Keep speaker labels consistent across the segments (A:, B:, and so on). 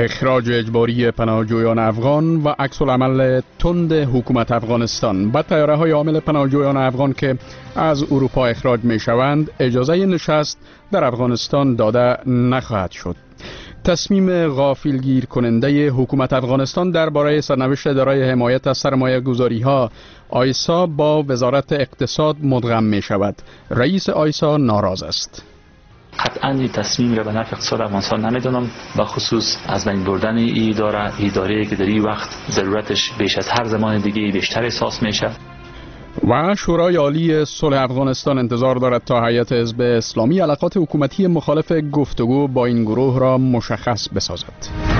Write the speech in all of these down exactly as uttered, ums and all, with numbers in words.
A: اخراج اجباری پناهجویان افغان و عکس العمل تند حکومت افغانستان. با طیاره های حامل پناهجویان افغان که از اروپا اخراج می شوند اجازه نشست در افغانستان داده نخواهد شد. تصمیم غافلگیر کننده حکومت افغانستان درباره سرنوشت اداره حمایت از سرمایه گذاری ها آیسا با وزارت اقتصاد مدغم می شود. رئیس آیسا ناراض است.
B: قطعا این تصمیم را به نفع اقتصاد افغانستان نمیدونم، به خصوص از بین بردن این اداره اداره که در این وقت ضرورتش بیش از هر زمان دیگه بیشتر احساس میشه.
A: و شورای عالی صلح افغانستان انتظار دارد تا هیئت حزب اسلامی علاقات حکومتی مخالف گفتگو با این گروه را مشخص بسازد.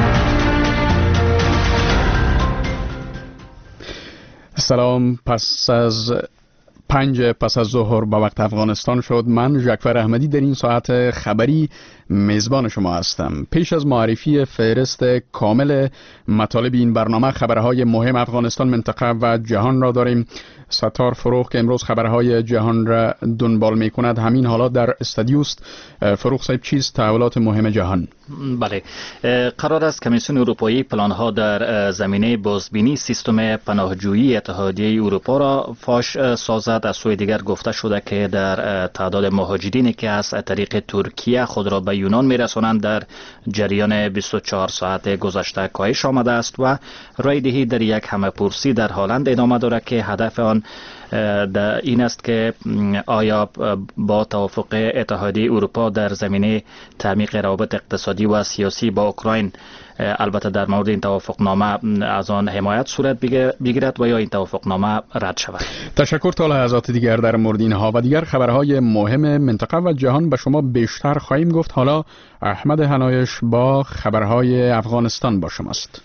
A: سلام. پس از پنج پس از ظهر به وقت افغانستان شد. من ژکفر احمدی در این ساعت خبری میزبان شما هستم. پیش از معرفی فهرست کامل مطالب این برنامه خبرهای مهم افغانستان، منطقه و جهان را داریم. ستار فروغ که امروز خبرهای جهان را دنبال می کند همین حالا در استودیوست. فروغ صاحب، چیست تحولات مهم جهان؟
C: بله، قرار است کمیسیون اروپایی پلانها در زمینه بازبینی سیستم پناهجویی اتحادیه اروپا را فاش سازد. از سوی دیگر گفته شده که در تعداد مهاجرینی که از طریق ترکیه خود را به یونان میرسانند در جریان بیست و چهار ساعت گذشته کاهش آمده است و رای دهی در یک همه‌پرسی در هلند ادامه دارد که هدف آن این است که آیا با توافق اتحادیه اروپا در زمینه تعمیق روابط اقتصادی و سیاسی با اوکراین، البته در مورد این توافق نامه از آن حمایت صورت بگیرد و یا این توافق نامه رد شود.
A: تشکر. تا لحظات دیگر در مورد اینها و دیگر خبرهای مهم منطقه و جهان به شما بیشتر خواهیم گفت. حالا احمد حنایش با خبرهای افغانستان با شماست.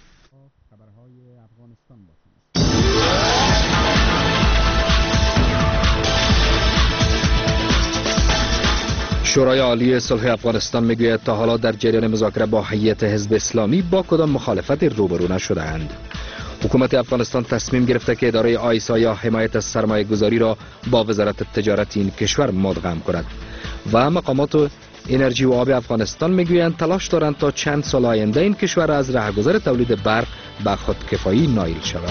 D: شورای عالی صلح افغانستان میگوید تا حالا در جریان مذاکره با هیئت حزب اسلامی با کدام مخالفت روبرو نشده‌اند. حکومت افغانستان تصمیم گرفته که اداره آیسا یا حمایت از سرمایه گذاری را با وزارت تجارت این کشور مدغم کند و مقامات انرژی و آب افغانستان میگویند تلاش دارند تا چند سال آینده این کشور از رهگذر تولید برق به خودکفایی نائل شود.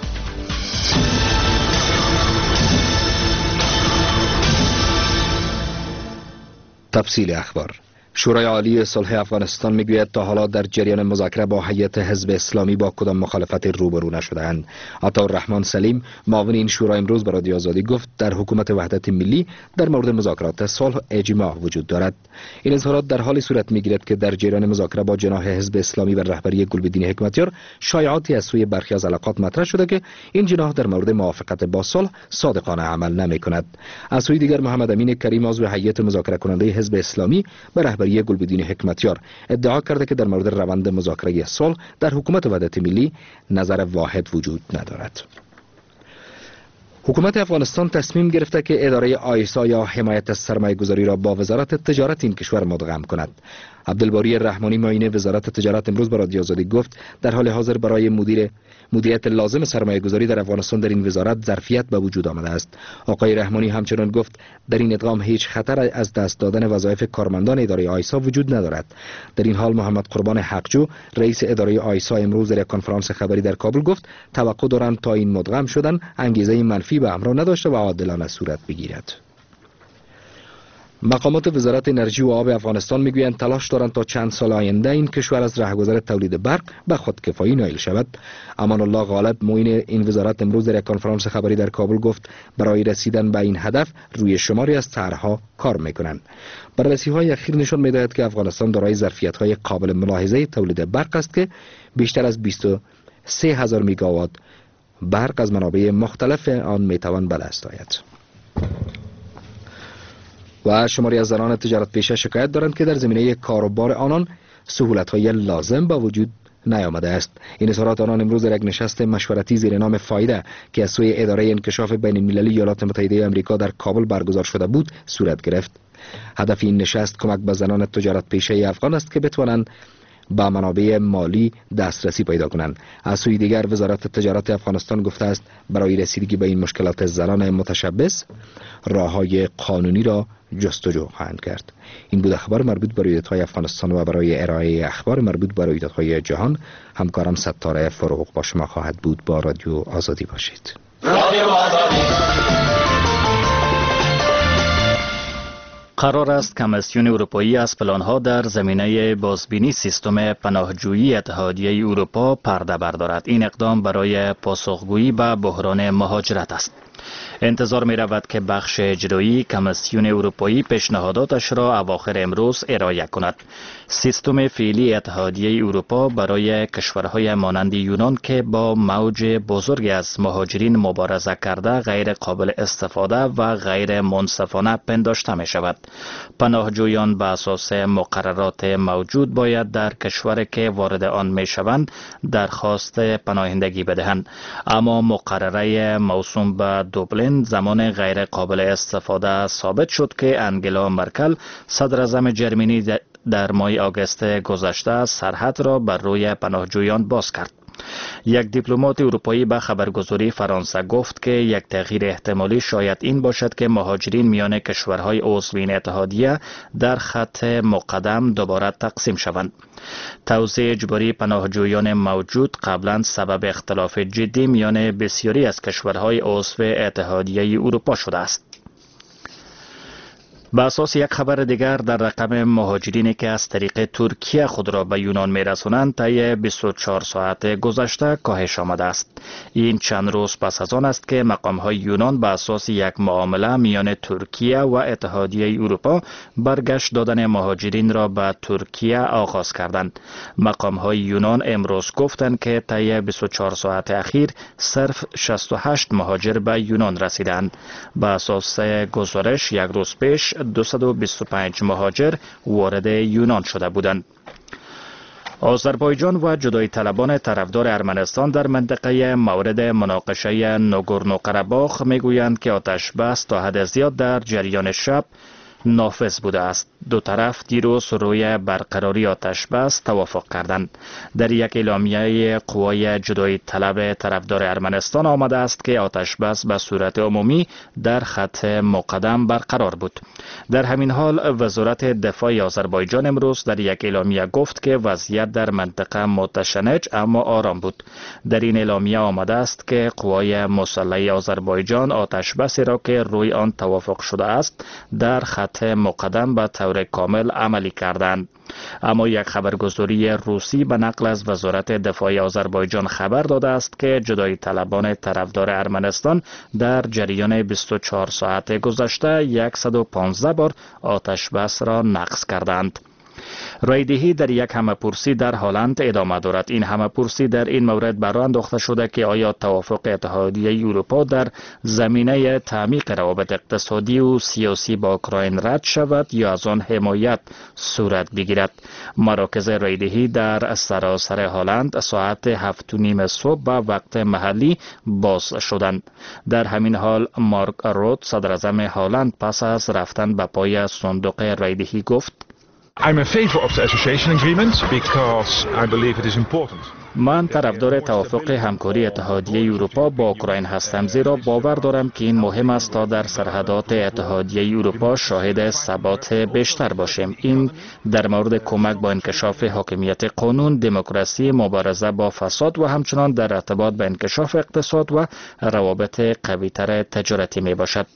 D: تفصیل اخبار. شورای عالی صلح افغانستان میگوید تا حالا در جریان مذاکره با هیئت حزب اسلامی با کدام مخالفت روبرو نشده‌اند. عطاالرحمن سلیم معاون این شورا امروز به رادیو آزادی گفت در حکومت وحدت ملی در مورد مذاکرات صلح اجماع وجود دارد. این اظهارات در حالی صورت میگیرد که در جریان مذاکره با جناح حزب اسلامی و رهبری گلبدین حکمتیار شایعاتی از سوی برخی از علاقات مطرح شده که این جناح در مورد موافقت با صلح صادقانه عمل نمی‌کند. از سوی دیگر محمد امین کریم عضو هیئت مذاکره کننده حزب اسلامی به رهبری گلبدین حکمتیار ادعا کرده که در مورد روند مذاکره صلح در حکومت وحدت ملی نظر واحد وجود ندارد. حکومت افغانستان تصمیم گرفته که اداره آیسا یا حمایت از سرمایه گذاری را با وزارت تجارت این کشور مدغم کند. عبدالباری رحمانی معین وزارت تجارت امروز به رادیو آزادی گفت در حال حاضر برای مدیر مدیریت لازم سرمایه گذاری در افغانستان در این وزارت ظرفیت به وجود آمده است. آقای رحمانی همچنان گفت در این ادغام هیچ خطر از دست دادن وظایف کارمندان اداره آیسا وجود ندارد. در این حال محمد قربان حقجو رئیس اداره آیسا امروز در یک کنفرانس خبری در کابل گفت توقع دارند تا این مدغم شدن انگیزه منفی به همراه نداشته و عادلانه صورت بگیرد. مقامات وزارت انرژی و آب افغانستان میگویند تلاش دارند تا چند سال آینده این کشور از رهگذر تولید برق به خودکفایی نائل شود. امان الله غالب معین این وزارت امروز در یک کنفرانس خبری در کابل گفت برای رسیدن به این هدف روی شماری از طرح‌ها کار میکنند. بررسی‌های اخیر نشان می‌دهد که افغانستان دارای ظرفیت‌های قابل ملاحظه تولید برق است که بیشتر از بیست و سه هزار میگاوات برق از منابع مختلف آن میتوان به دست آید. و شماری از زنان تجارت پیشه شکایت دارند که در زمینه کاروبار آنان سهولت‌های لازم با وجود نیامده است. این اظهارات آنان امروز در یک نشست مشورتی زیر نام فایده که از سوی اداره انکشاف بین المللی ایالات متحده آمریکا در کابل برگزار شده بود صورت گرفت. هدف این نشست کمک به زنان تجارت پیشه افغان است که بتوانند به منابع مالی دسترسی پیدا کنند. از سوی دیگر وزارت تجارت افغانستان گفته است برای رسیدگی به این مشکلات زنان متشبث راههای قانونی را جستجو خواهند کرد. این بود اخبار مربوط به رویدادهای افغانستان و برای ارائه اخبار مربوط به رویدادهای جهان همکارم ستاره فروغ با شما خواهد بود. با رادیو آزادی باشید. رادیو آزادی.
C: قرار است کمیسیون اروپایی از پلان‌ها در زمینه بازبینی سیستم پناهجویی اتحادیه اروپا پرده بردارد. این اقدام برای پاسخگویی به بحران مهاجرت است. انتظار می رود که بخش اجرایی کمیسیون اروپایی پیشنهاداتش را اواخر امروز ارائه کند. سیستم فعلی اتحادیه اروپا برای کشورهای مانند یونان که با موج بزرگی از مهاجرین مبارزه کرده غیر قابل استفاده و غیر منصفانه پنداشته می شود. پناهجویان به اساس مقررات موجود باید در کشوری که وارد آن می شوند درخواست پناهندگی بدهند، اما مقرره موسوم به دوبلین زمان غیر قابل استفاده ثابت شد که انگلا مرکل صدر اعظم جرمنی در ماه آگوست گذشته سرحد را بر روی پناهجویان باز کرد. یک دیپلمات اروپایی به خبرگزاری فرانسه گفت که یک تغییر احتمالی شاید این باشد که مهاجرین میان کشورهای عضو این اتحادیه در خط مقدم دوباره تقسیم شوند. توزیع اجباری پناهجویان موجود قبلا سبب اختلاف جدی میان بسیاری از کشورهای عضو اتحادیه اروپا شده است. به اساس یک خبر دیگر در رقم مهاجرینی که از طریق ترکیه خود را به یونان می‌رسانند طی بیست و چهار ساعت گذشته کاهش آمده است. این چند روز پس از آن است که مقام‌های یونان به اساس یک معامله میان ترکیه و اتحادیه اروپا برگشت دادن مهاجرین را به ترکیه آغاز کردند. مقام‌های یونان امروز گفتند که طی بیست و چهار ساعت اخیر صرف شصت و هشت مهاجر به یونان رسیدند. به اساس گزارش یک روز پیش دویست و بیست و پنج مهاجر وارد یونان شده بودند. آذربایجان و جدایی طلبان طرفدار ارمنستان در منطقه مورد مناقشه ناگورنو قره‌باخ میگویند که آتش بس تا حد زیاد در جریان شب نافذ بوده است. دو طرف دیروز روی برقراری آتش بس توافق کردند. در یک اعلامیه قوای جدایی طلب طرفدار ارمنستان آمده است که آتش بس به صورت عمومی در خط مقدم برقرار بود. در همین حال وزارت دفاع آذربایجان امروز در یک اعلامیه گفت که وضعیت در منطقه متشنج اما آرام بود. در این اعلامیه آمده است که قوای مسلح آذربایجان آتش بسی را که روی آن توافق شده است در خط مقدم به طور کامل عملی کردند. اما یک خبرگزاری روسی به نقل از وزارت دفاع آذربایجان خبر داده است که جدایی طلبان طرفدار ارمنستان در جریان بیست و چهار ساعت گذشته صد و پانزده بار آتش بس را نقض کردند. رایدهی در یک همه‌پرسی در هلند ادامه دارد. این همه‌پرسی در این مورد بر انداخته شده که آیا توافق اتحادیه اروپا در زمینه تعمیق روابط اقتصادی و سیاسی با اوکراین رد شود یا از آن حمایت صورت بگیرد. مراکز رایدهی در سراسر هلند ساعت هفت و نیم صبح به وقت محلی باز شدند. در همین حال مارک رود صدر اعظم هلند پس از رفتن به پای صندوق رایدهی گفت:
E: I'm in favor of the association agreement because I believe it is important.
C: من طرفدار توافق همکاری اتحادیه اروپا با اوکراین هستم، زیرا باور دارم که این مهم است تا در سرحدات اتحادیه اروپا شاهد ثبات بیشتر باشیم. این در مورد کمک با انکشاف حاکمیت قانون، دموکراسی، مبارزه با فساد و همچنان در ارتباط به انکشاف اقتصاد و روابط قوی‌تر تجارتی می باشد.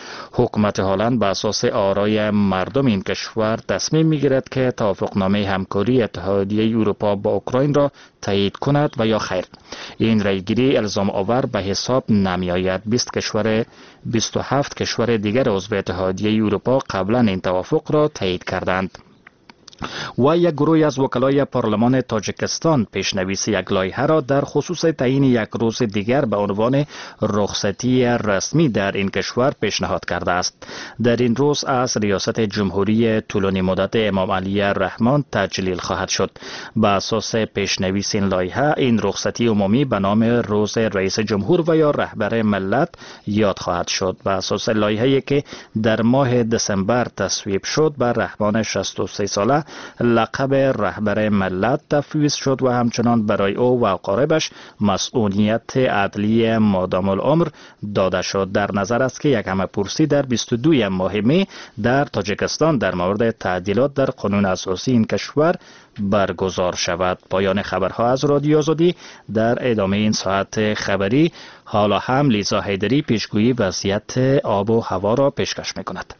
C: حکومت هلند به اساس آرای مردم این کشور تصمیم میگیرد که توافقنامه همکاری اتحادیه اروپا با اوکراین را تایید کند و یا خیر. این رایگیری الزام آور به حساب نمی آید. بیست کشور بیست و هفت کشور دیگر عضو اتحادیه اروپا قبلا این توافق را تایید کردند. و یک گروه از وکلای پارلمان تاجیکستان پیشنویس یک لایحه را در خصوص تعیین یک روز دیگر به عنوان رخصتی رسمی در این کشور پیشنهاد کرده است. در این روز از ریاست جمهوری طولانی مدت امام علی رحمان تجلیل خواهد شد. به اساس پیشنویس این لایحه این رخصتی عمومی به نام روز رئیس جمهور و یا رهبر ملت یاد خواهد شد. به اساس لایحه‌ای که در ماه دسامبر تصویب شد، بر رحمان شصت و سه ساله لقب رهبر ملت تفویض شد و همچنان برای او و اقاربش مسئولیت عدلی مادام العمر داده شد. در نظر است که یک همه‌پرسی در بیست و دو ماه می در تاجیکستان در مورد تعدیلات در قانون اساسی این کشور برگزار شود. پایان خبرها از رادیو آزادی. در ادامه این ساعت خبری حالا هم لیزا حیدری پیشگویی وضعیت آب و هوا را پیشکش می‌کند.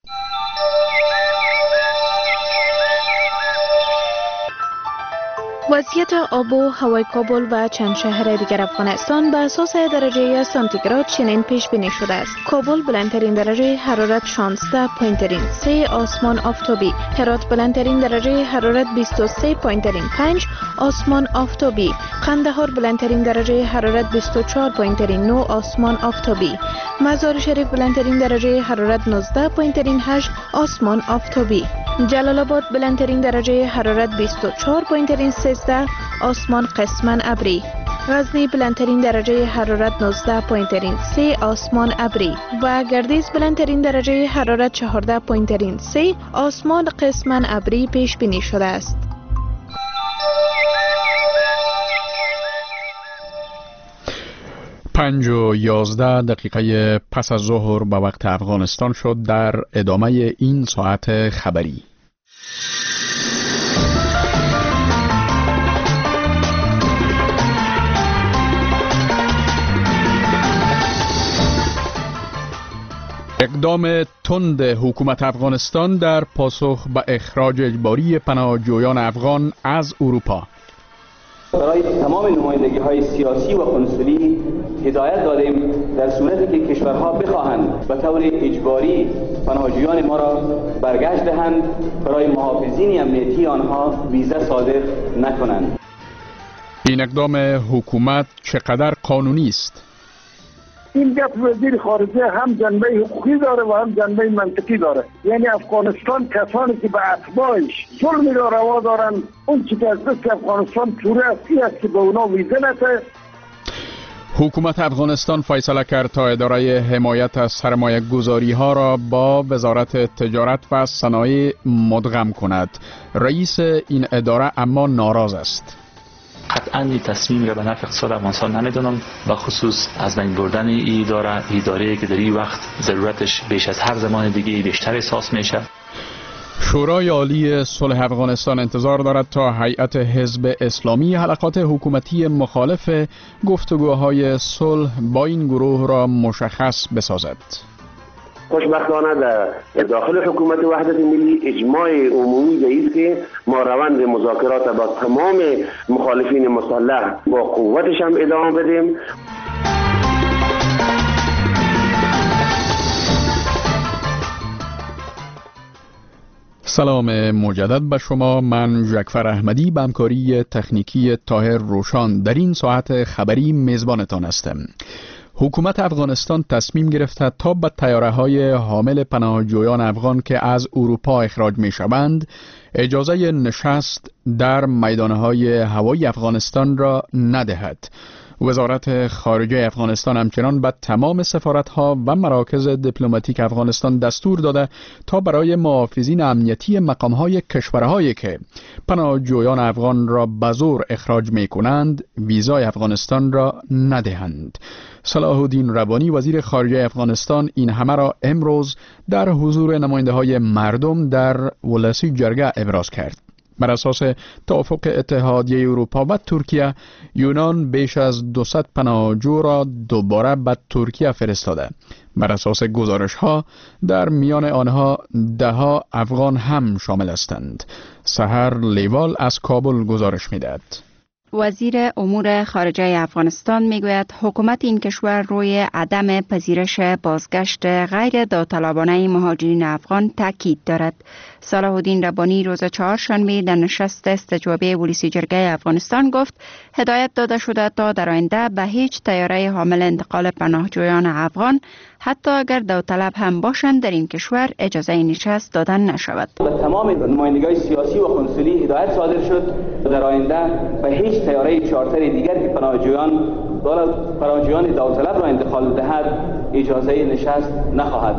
F: وضعیت آب و هوای کابل و چند شهر دیگر افغانستان به اساس درجه سانتیگراد چنین پیش بینی شده است. کابل بلندترین درجه حرارت شانزده پوینت سه، آسمان آفتابی. هرات بلندترین درجه حرارت بیست و سه پوینت پنج، آسمان آفتابی. قندهار بلندترین درجه حرارت بیست و چهار پوینت نه، آسمان آفتابی. مزار شریف بلندترین درجه حرارت نوزده پوینت هشت، آسمان آفتابی. جلال آباد بلندترین درجه حرارت بیست و چهار پوینت سیزده، آسمان قسماً ابری. غزنی بلندترین درجه حرارت نوزده پوینت سه، آسمان ابری و گردیز بلندترین درجه حرارت چهارده پوینت سه، آسمان قسماً ابری پیش بینی شده است.
A: پنج و یازده دقیقه پس از ظهر به وقت افغانستان شد. در ادامه این ساعت خبری اقدام تند حکومت افغانستان در پاسخ به اخراج اجباری پناهجویان افغان از اروپا.
G: برای تمام نمایندگی های سیاسی و کنسولی هدایت دادیم در صورتی که کشورها بخواهند به طور اجباری پناهجویان ما را برگشت دهند برای محافظین امنیتی آنها ویزا صادر نکنند.
A: این اقدام حکومت چقدر قانونی است؟
H: این گفت وزیر خارجه هم جنبه حقوقی داره و هم جنبه منطقی داره. یعنی افغانستان کسانی که به اتباعش ظلمی را روا دارن، اون چی که از دست افغانستان توره است است که به اونا ویزه نده.
A: حکومت افغانستان فیصله کرد تا اداره حمایت از سرمایه گذاری ها را با وزارت تجارت و صنایع مدغم کند. رئیس این اداره اما ناراض است.
B: قطعا این تصمیم را به نفع اقتصاد افغانستان نمیدونم و خصوص از بین بردن این اداره اداره که در این وقت ضرورتش بیش از هر زمان دیگه بیشتر احساس میشه.
A: شورای عالی صلح افغانستان انتظار دارد تا هیئت حزب اسلامی حلقات حکومتی مخالف گفتگوهای صلح با این گروه را مشخص بسازد.
I: خوشبختانه در داخل حکومت وحدت ملی اجماع عمومی به است که ما روند مذاکرات با تمام مخالفین مسلح با قوتش هم ادامه بدیم.
A: سلام مجدد به شما. من جعفر احمدی به همکاری تکنیکی طاهر روشان در این ساعت خبری میزبانتان هستم. حکومت افغانستان تصمیم گرفته تا به طیاره‌های حامل پناهجویان افغان که از اروپا اخراج می‌شوند اجازه نشست در میدان‌های هوایی افغانستان را ندهد. وزارت خارجه افغانستان همچنان به تمام سفارت‌ها و مراکز دیپلماتیک افغانستان دستور داده تا برای محافظین امنیتی مقام‌های کشورهایی که پناهجویان افغان را به زور اخراج می‌کنند ویزای افغانستان را ندهند. صلاح الدین ربانی وزیر خارجه افغانستان این همه را امروز در حضور نماینده‌های مردم در ولسی جرگه ابراز کرد. بر اساس توافق اتحادیه اروپا و ترکیه، یونان بیش از دویست پناهجو را دوباره به ترکیه فرستاده. بر اساس گزارش ها در میان آنها ده ها افغان هم شامل هستند. سحر لیوال از کابل گزارش می‌دهد.
J: وزیر امور خارجه افغانستان میگوید حکومت این کشور روی عدم پذیرش بازگشت غیر داوطلبانه مهاجرین افغان تاکید دارد. صلاح الدین ربانی روز چهارشنبه در نشست استجوابی ولسی جرگه افغانستان گفت هدایت داده شده تا در آینده به هیچ طیاره حامل انتقال پناهجویان افغان حتی اگر داوطلب هم باشند در این کشور اجازه نشست دادن نشود.
G: به تمام نمایندگان سیاسی و کنسولی هدایت صادر شد در آینده به هیچ طیاره چارتر دیگر که پناهجویان پناهجویان داوطلب را انتقال دهد اجازه نشست نخواهد داد.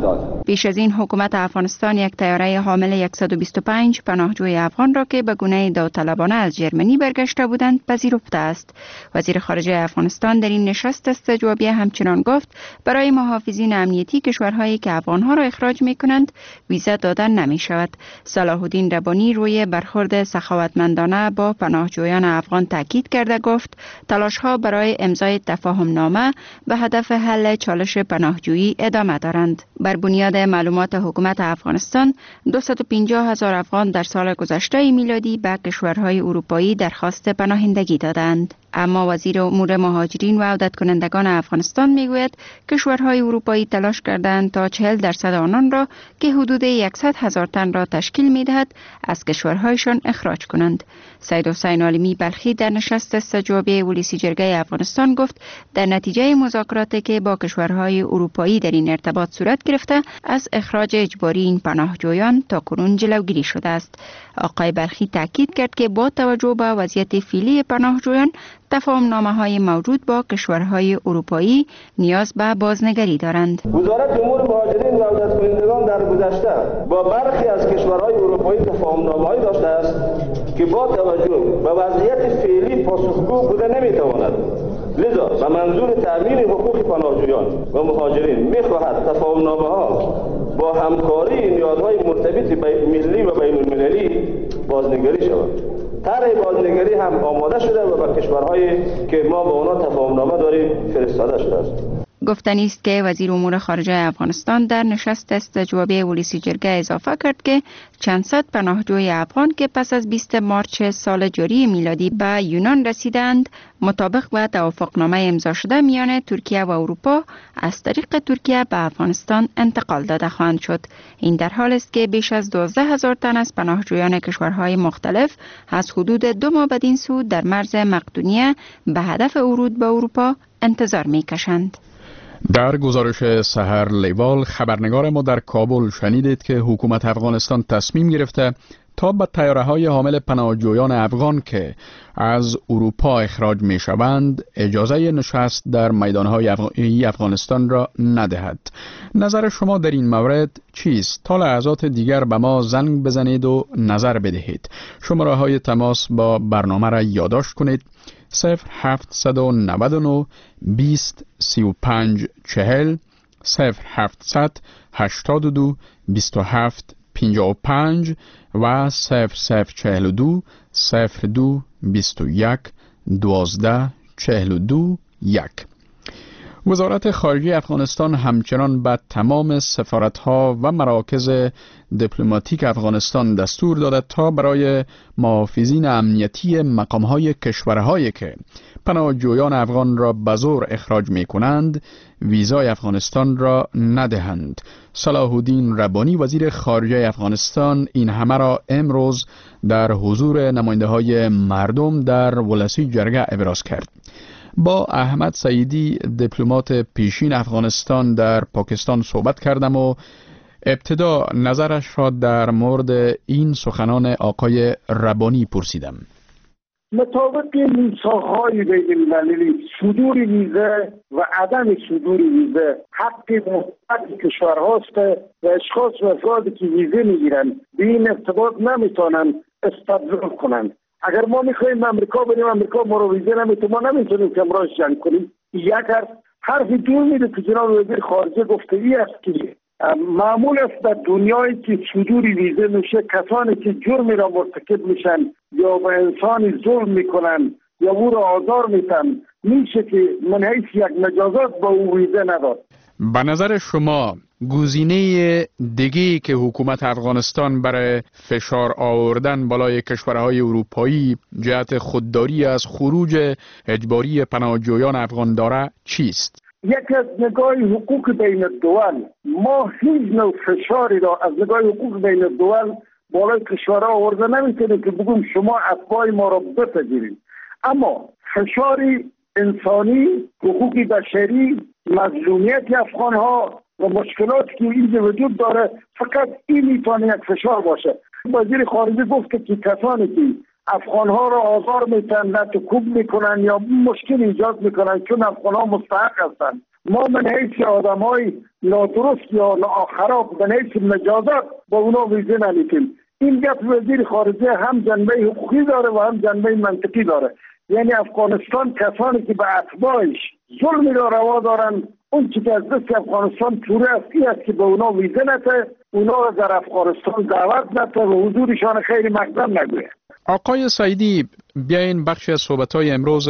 J: پیش از این حکومت افغانستان یک طیاره حامل صد و بیست و پنج پناهجوی افغان را که به گونه داوطلبانه از ژرمنی برگشته بودند پذیرفته است. وزیر خارجه افغانستان در این نشست استجوابیه همچنان گفت برای محافظین امنیتی کشورهایی که افغانها را اخراج می کنند ویزا دادن نمی شود. صلاح الدین ربانی روی برخورد سخاوتمندانه با پناهجویان افغان تاکید کرده گفت تلاش‌ها برای امضای تفاهم نامه به هدف حل چالش پناهجویی ادامه دارند. بر بنیاد معلومات حکومت افغانستان دویست و پنجاه هزار افغان در سال گذشته میلادی به کشورهای اروپایی درخواست پناهندگی دادند. اما وزیر امور مهاجرین و عودت کنندگان افغانستان میگوید کشورهای اروپایی تلاش کردند تا چهل درصد آنان را که حدود صد هزار تن را تشکیل میدهد از کشورهایشان اخراج کنند. سید حسین عالمی بلخی در نشست استجوابی ولسی جرگه افغانستان گفت در نتیجه مذاکراتی که با کشورهای اروپایی در این ارتباط صورت گرفته از اخراج اجباری این پناهجویان تا کنون جلوگیری شده است. آقای بلخی تاکید کرد که با توجه به وضعیت فعلی پناهجویان تفاهم نامه های موجود با کشورهای اروپایی نیاز به بازنگری دارند.
K: وزارت امور مهاجرین و عودت کنندگان در گذشته با برخی از کشورهای اروپایی تفاهم نامه‌ای داشته است که با توجه به وضعیت فعلی پاسخگو بوده نمیتواند. لذا به منظور تأمین حقوق پناهجویان و مهاجرین میخواهد تفاهم نامه‌ها با همکاری نیازهای مرتبط ملی و بین المللی بازنگری شود. طرح بازنگری هم آماده شده و به کشورهایی که ما با آنها تفاهم نامه داریم فرستاده شده است.
J: گفتنی است که وزیر امور خارجه افغانستان در نشست استجوابی ولسی جرگه اضافه کرد که چند صد پناهجوی افغان که پس از بیست مارچ سال جاری میلادی به یونان رسیدند مطابق با توافقنامه امضا شده میان ترکیه و اروپا از طریق ترکیه به افغانستان انتقال داده خواهند شد. این در حال است که بیش از دوازده هزار تن از پناهجویان کشورهای مختلف از حدود دو ماه بدین سو در مرز مقدونیه به هدف ورود به اروپا انتظار میکشند.
A: در گزارش سحر لیوال خبرنگار ما در کابل شنیدید که حکومت افغانستان تصمیم گرفته تا به طیاره‌های حامل پناهجویان افغان که از اروپا اخراج می شوند اجازه نشست در میدانهای افغانستان را ندهد. نظر شما در این مورد چیست؟ تا لحظات دیگر به ما زنگ بزنید و نظر بدهید. شماره های تماس با برنامه را یادداشت کنید: صفر هفت نه نه بیست سی و پنج چهل صفر هفتصد هشتاد و دو بیست و هفت پنجاه و پنج و صفر صفر چهل و دو صفر دو بیست و یک دوازده چهل و دو یک. وزارت خارجه افغانستان همچنان به تمام سفارت‌ها و مراکز دیپلماتیک افغانستان دستور داده تا برای محافظین امنیتی مقام‌های کشورهایی که پناهجویان افغان را به زور اخراج می‌کنند ویزای افغانستان را ندهند. صلاح الدین ربانی وزیر خارجه افغانستان این همه را امروز در حضور نماینده‌های مردم در ولسی جرگه ابراز کرد. با احمد سعیدی دیپلمات پیشین افغانستان در پاکستان صحبت کردم و ابتدا نظرش را در مورد این سخنان آقای ربانی پرسیدم.
H: مطابق میثاق‌های بین‌المللی صدور ویزه و عدم صدور ویزه حق مطلق کشورهاست و اشخاص و افرادی که ویزه میگیرند به این ارتباط نمیتونن استدلال کنند. اگر ما میخوایم امریکا بریم امریکا ما رو ویزه نمیتونه، ما نمیتونیم که امراض جنگ کنیم. یک حرف حرف دور میده که جناب وزیر خارجه گفته ای است که معمول است در دنیایی که صدور ویزه میشه کسانی که جرمی را مرتکب میشن یا به انسانی ظلم میکنن یا او را آزار میتن میشه که من حیث یک مجازات با او ویزه نداد.
A: به نظر شما گزینه دیگه‌ای که حکومت افغانستان برای فشار آوردن بالای کشورهای اروپایی جهت خودداری از خروج اجباری پناهجویان افغان داره چیست؟
H: یکی از نگاه حقوق بین الدول، ما هیچ نوع فشاری را از نگاه حقوق بین الدول بالای کشورها آورده نمیتونیم که بگیم شما اتباع ما را بپذیرید، اما فشاری انسانی، حقوق بشری، مظلومیت افغانها و مشکلاتی که اینجا وجود داره فقط این میتونه یک فشار باشه. وزیر خارجه گفته که کسانی که افغانها را آزار میتن، نتوکوب میکنن یا مشکل ایجاد میکنن چون افغانها مستحق هستند ما من حیث آدم های نادرست یا خراب من حیث مجازات با اونا ویزه نمیتیم. این گپ وزیر خارجه هم جنبه حقوقی داره و هم جنبه منطقی داره. یعنی افغانستان کسانی که به اتباعش ظلمی را روا دارن، اون چی که از دست افغانستان توره است ای است که به اونا ویزه نده، اونا را در افغانستان دعوت نده و حضورشان خیلی مقدم نگوید.
A: آقای سعیدی، بیاین بخشی از صحبت‌های امروز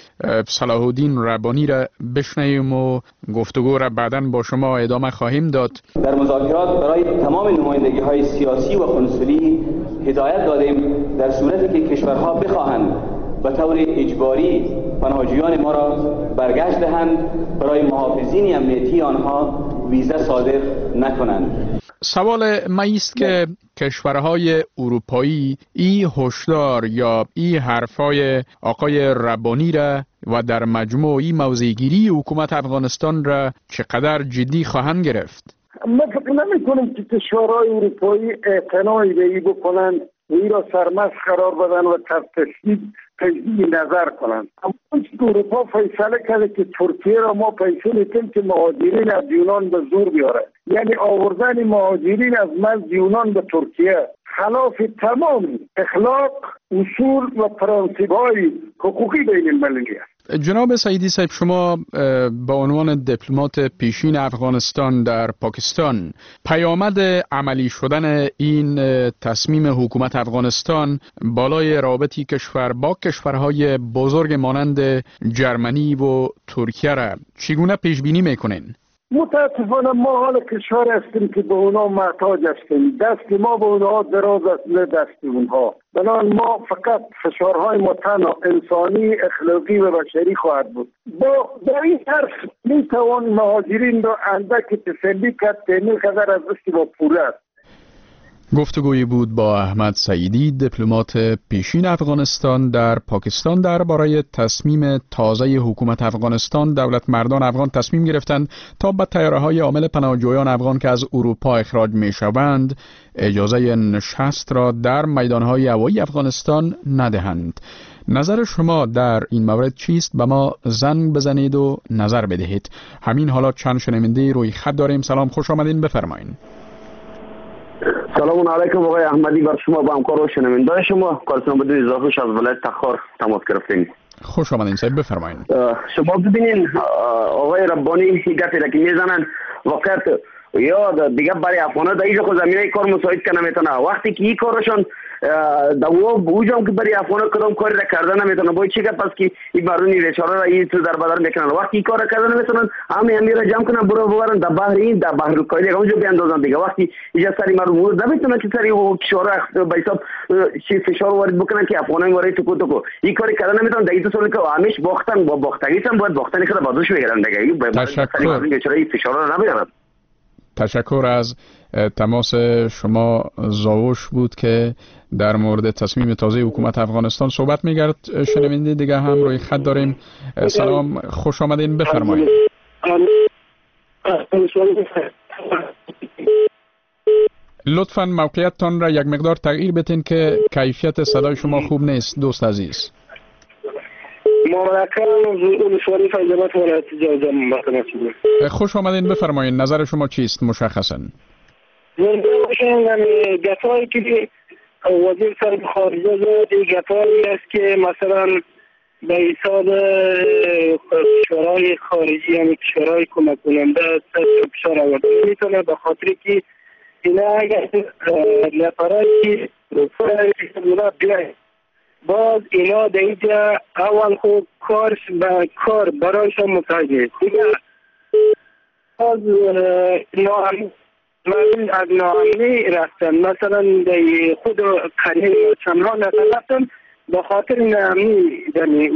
A: صلاح الدین ربانی را بشنویم و گفتگو را بعداً با شما ادامه خواهیم داد.
G: در مذاکرات برای تمام نمایندگی‌های سیاسی و کنسولی هدایت دادیم در صورتی که کشورها بخواهند به طور اجباری پناهجویان ما را برگشت دهند، برای محافظین امنیتی آنها ویزه صادر نکنند.
A: سوال ما است که کشورهای اروپایی ای هشدار یا ای حرفای آقای ربانی را و در مجموع این موضع‌گیری حکومت افغانستان را چقدر جدی خواهند گرفت؟
H: من فکر نمی کنم که کشورهای اروپایی اعتنایی به این بکنند و این را سرمست قرار بدن و تجدید تجدید نظر کنند. اما اون اروپا فیصله کرده که ترکیه را ما پیسه میتیم که مهاجرین از یونان به زور بیاره، یعنی آوردن مهاجرین از مرز یونان به ترکیه خلاف تمام اخلاق، اصول و پرانسیب‌های حقوقی بین المللی است.
A: جناب سعیدی صاحب، شما به عنوان دیپلمات پیشین افغانستان در پاکستان پیامد عملی شدن این تصمیم حکومت افغانستان بالای رابطی کشور با کشورهای بزرگ مانند جرمنی و ترکیه را چگونه پیش بینی میکنین؟
H: متاسفانه ما حال کشور هستیم که به اونا محتاج هستیم. دست ما به اونها دراز است، نه دست اونها. بنابراین ما فقط فشارهای ما تنها انسانی، اخلاقی و بشری خواهد بود. با با این حرف میتوان مهاجرین را اندک تسلی کرد که اینقدر از دستی با پوره است.
A: گفتگویی بود با احمد سعیدی، دیپلمات پیشین افغانستان در پاکستان، درباره تصمیم تازه حکومت افغانستان. دولت مردان افغان تصمیم گرفتند تا به طیاره‌های حامل پناهجویان افغان که از اروپا اخراج می‌شوند اجازه نشست را در میدان‌های هوایی افغانستان ندهند. نظر شما در این مورد چیست؟ به ما زنگ بزنید و نظر بدهید. همین حالا چند شنونده روی خط داریم. سلام، خوش آمدین، بفرمایید.
I: سلام علیکم آقای احمدی، بر شما با همکار و شنونده شما کارسان بدون اضافه از ولایت تخار تماس گرفتیم.
A: خوش آمدین صاحب، بفرمایید.
I: شما ببینین آقای ربانی گپی را که میزنن واقعا یا دیگه برای افغانا در اینجا خود زمینه کار مساعد که نمیتونه. وقتی که این کارشان در اوجام که برای افغانا کدام کاری را کرده نمیتونه، باید چی گپ است که این بارونی بیچاره را این تو در بدر میکنن. وقتی این کار را کرده نمیتونن، همه امیر را جمع کنن برو ببرن در بحر این در بحر کاری اونجا بیاندازن دیگه. وقتی اینجا سری مردم نمیتونن که سری کشور به حساب چی فشار وارد بکنن که افغانای وارد تو تو این کاری کرده نمیتونن. در این سال که همیش باختن با باختگی هم باید باختن خود بازوش بگیرن دیگه.
A: تشکر.
I: بیچاره فشار را نبیارن.
A: تشکر از تماس شما. زاوش بود که در مورد تصمیم تازه حکومت افغانستان صحبت می‌کرد. شنونده دیگه هم روی خط داریم. سلام، خوش آمدین، بفرمایید. لطفاً موقعیتتان را یک مقدار تغییر بدین که کیفیت صدای شما خوب نیست دوست عزیز. خوش آمدین، بفرمایید. نظر شما چیست مشخصاً؟
L: گفتاری که وزیر سر خارجه زد، گفتاری است که مثلا به حساب کشورهای خارجی یعنی کشورهای کمک کننده فشار آورده میتونه، به خاطر که اینا اگر نفراتی روپای بیاید باز اینا در اینجا اول خوب کار کار برایشان متعجه دیگه باز ناامنی من از ناامنی رفتن. مثلا در خود قریه چندها نفر رفتن به خاطر ناامنی یعنی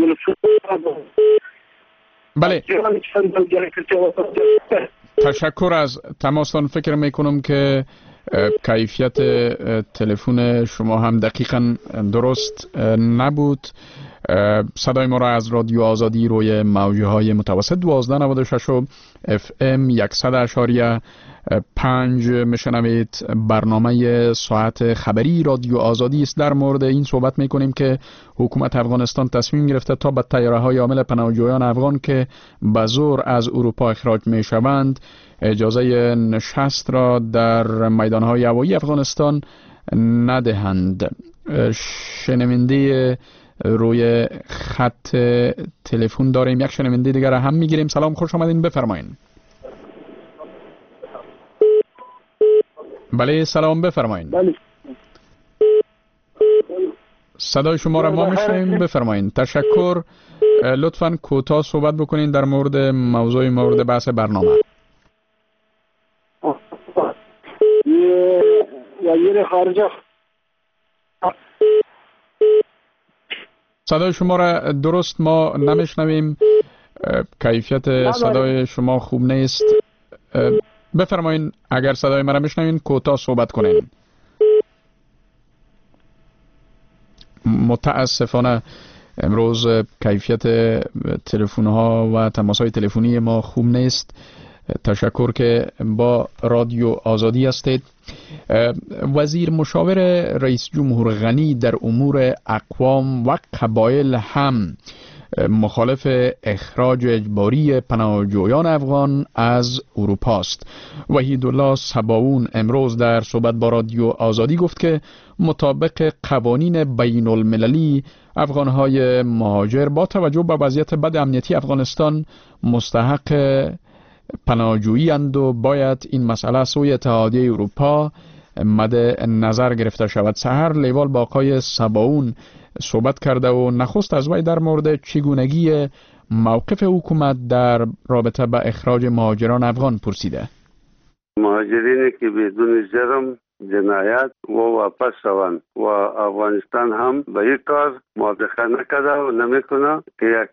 A: بله. تشکر از تماستان. فکر میکنم که کیفیت تلفن شما هم دقیقا درست نبود. صدای ما را از رادیو آزادی روی موجه های متوسط دوازده نود و شش و اف ام صد اشاریه پنج میشنوید. برنامه ساعت خبری رادیو آزادی است. در مورد این صحبت میکنیم که حکومت افغانستان تصمیم گرفته تا به طیاره های حامل پناهجویان افغان که به زور از اروپا اخراج میشوند اجازه نشست را در میدان های هوایی افغانستان ندهند. شنونده روی خط تلفن داریم، یک شنونده دیگر هم میگیریم. سلام، خوش آمدین، بفرمایین. بله سلام، بفرمایین.
H: بله.
A: صدای شما را ما میشنویم، بفرمایین. تشکر. لطفاً کوتاه صحبت بکنین در مورد موضوع مورد بحث برنامه.
H: وزیر خارجه
A: صدای شما را درست ما نمیشنویم، کیفیت صدای شما خوب نیست. بفرمایین اگر صدای مرا میشنوین کوتاه صحبت کنین. متاسفانه امروز کیفیت تلفن ها و تماس های تلفنی ما خوب نیست. تشکر که با رادیو آزادی هستید. وزیر مشاور رئیس جمهور غنی در امور اقوام و قبایل هم مخالف اخراج اجباری پناهجویان افغان از اروپا است. وحیدالله صباون امروز در صحبت با رادیو آزادی گفت که مطابق قوانین بین المللی افغانهای مهاجر با توجه به وضعیت بد امنیتی افغانستان مستحق پناهجویی اند و باید این مسئله سوی اتحادیه اروپا مد نظر گرفته شود. سحر لیوال با آقای صباون صحبت کرده و نخست از وی در مورد چگونگی موقف حکومت در رابطه با اخراج مهاجران افغان پرسیده.
M: مهاجرینی که بدون جرم جنایت و واپس شوند و افغانستان هم به این کار موافقت نکرده و نمیکنه که یک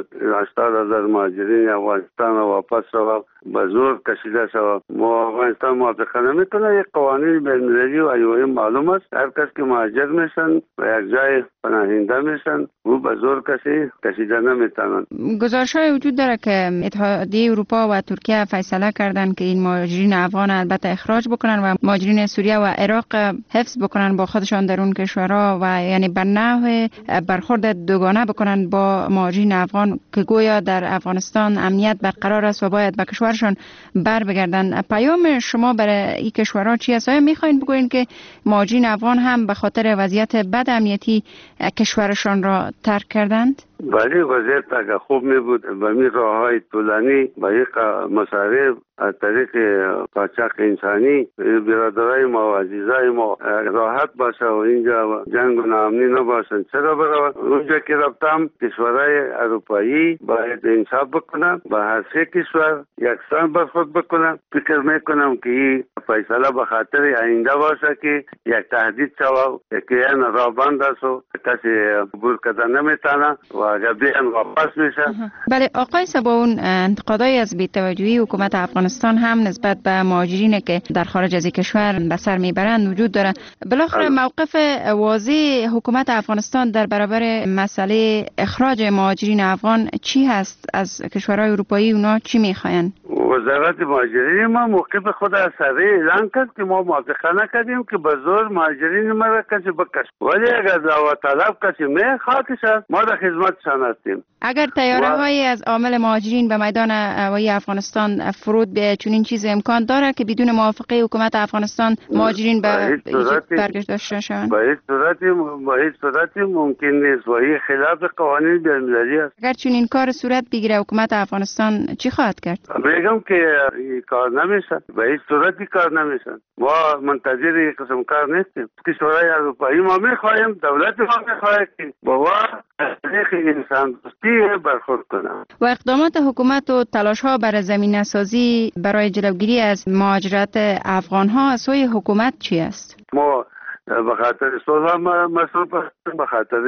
M: هشتاد هزار مهاجرین افغانستان واپس شوند به زور کشیده شود. ما افغانستان موافقت نمیکنه. یک قوانین بین‌المللی و ایوای معلوم است. هر کس که مهاجر میشن و یک جای پناهنده میشن او به زور کسی کشیده نمیتونن.
J: گزارش‌های وجود داره که اتحادیه اروپا و ترکیه فیصله کردن که این مهاجرین افغان البته اخراج بکنن و مهاجرین سوریه و عراق حفظ بکنن با خودشان در اون کشورها و یعنی به نحو برخورد دوگانه بکنن با مهاجرین افغان که گویا در افغانستان امنیت برقرار است و باید به کشورشان بر بگردن. پیام شما برای این کشورها چی است؟ آیا میخواین بگوین که مهاجرین افغان هم به خاطر وضعیت بد امنیتی کشورشان را ترک کردند؟
M: بله، وضعیت اگر خوب می بود به می راه های طولانی با یک مصارف از طریق قاچاق انسانی برادرای ما و عزیزای ما راحت باشه و اینجا جنگ و ناامنی نباشن. چرا برای اونجا که رفتم کشورهای اروپایی باید انصاف بکنن، با هر سه کشور یکسان برخورد بکنن. فکر میکنم که این فیصله به خاطر آینده باشه که یک تهدید شود که این راه بند است و کسی عبور کردن نمیتونه و اگر بیان واپس میشه.
J: بله آقای صباون، انتقادای از بی‌توجهی حکومت افغانستان هم نسبت به مهاجرین که در خارج از کشور به سر میبرند وجود داره. بالاخره موقف واضح حکومت افغانستان در برابر مسئله اخراج مهاجرین افغان چی هست؟ از کشورهای اروپایی اونا چی میخواین؟
M: وزارت مهاجرین ما موقف خود از سریع اعلان کرد که ما موافقه نکردیم که به زور مهاجرین ما را کسی بکش، ولی اگر دعوت طلب کسی میخواد ما در خدمتشان هستیم.
J: اگر طیاره های از عامل مهاجرین به میدان هوایی افغانستان فرود به چنین چیز امکان داره که بدون موافقه حکومت افغانستان مهاجرین به برگشت داشته شوند؟
M: به هیچ صورتی به هیچ صورتی ممکن نیست و این خلاف قوانین بین‌المللی است.
J: اگر چنین کار صورت بگیره حکومت افغانستان چی خواهد کرد؟
M: میگم که این کار نمیشه، به هیچ صورتی کار نمیشه. ما منتظر این قسم کار نیستیم. کشورهای اروپایی ما میخواهیم، دولت ما میخواه که با تاریخ انسان دوستی برخورد کنند.
J: و اقدامات حکومت و تلاش ها برای زمینه سازی برای جلوگیری از مهاجرت افغان ها از سوی حکومت چی است؟
M: ما به خاطر صلح مصروف هستیم، به خاطر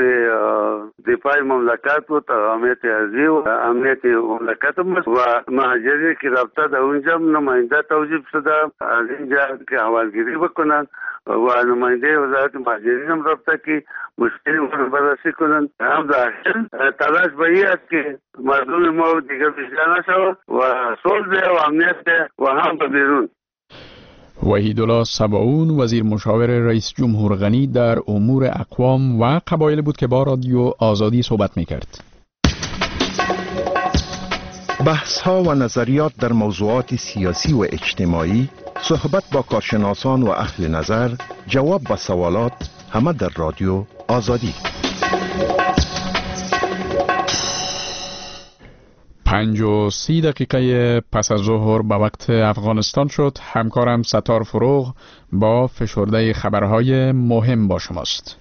M: دفاع مملکت و تامینات ارضی و امنیت مملکت و مهاجرین که رفته در اونجا نماینده توجیه شده از اینجا که حوالگیری بکنن و نماینده وزارت مهاجرین هم رابطه که مشکل ما رو بررسی کنند. هم داخل تلاش به این است که مردم ما دیگر بیشتر نشود و صلح و امنیت و هم به بیرون.
A: وحیدالله سباون وزیر مشاور رئیس جمهور غنی در امور اقوام و قبایل بود که با رادیو آزادی صحبت می‌کرد.
N: بحث‌ها و نظریات در موضوعات سیاسی و اجتماعی، صحبت با کارشناسان و اهل نظر، جواب به سوالات، همه در رادیو آزادی.
A: پنج و سی دقیقه پس از ظهر به وقت افغانستان شد. همکارم ستار فروغ با فشرده خبرهای مهم با شماست.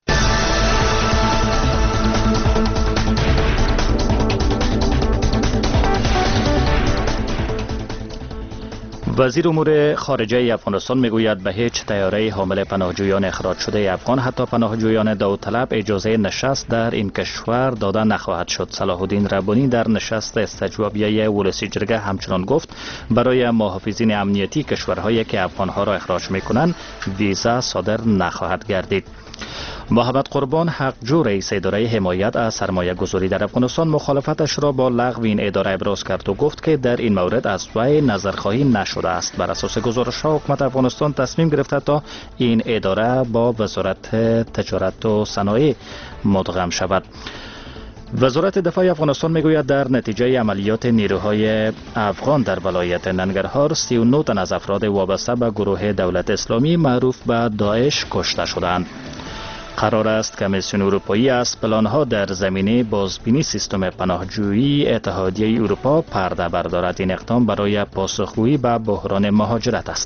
C: وزیر امور خارجه افغانستان میگوید به هیچ طیاره حامل پناهجویان اخراج شده افغان، حتی پناهجویان داوطلب، اجازه نشست در این کشور داده نخواهد شد. صلاح الدین ربانی در نشست استجوابیه ولسی جرگه همچنان گفت برای محافظین امنیتی کشورهایی که افغانها را اخراج میکنند ویزا صادر نخواهد گردید. محمد قربان حقجو رئیس اداره حمایت از سرمایه گذاری در افغانستان مخالفتش را با لغو این اداره ابراز کرد و گفت که در این مورد از وی نظرخواهی نشده است. بر اساس گزارش‌ها حکومت افغانستان تصمیم گرفته تا این اداره با وزارت تجارت و صنایع مدغم شود. وزارت دفاع افغانستان میگوید در نتیجه عملیات نیروهای افغان در ولایت ننگرهار سی و نه تن از افراد وابسته به گروه دولت اسلامی معروف به داعش کشته شدند. قرار است کمیسیون اروپایی از پلانها در زمینه بازبینی سیستم پناهجویی اتحادیه اروپا پرده بردارد. این اقدام برای پاسخگویی به بحران مهاجرت است.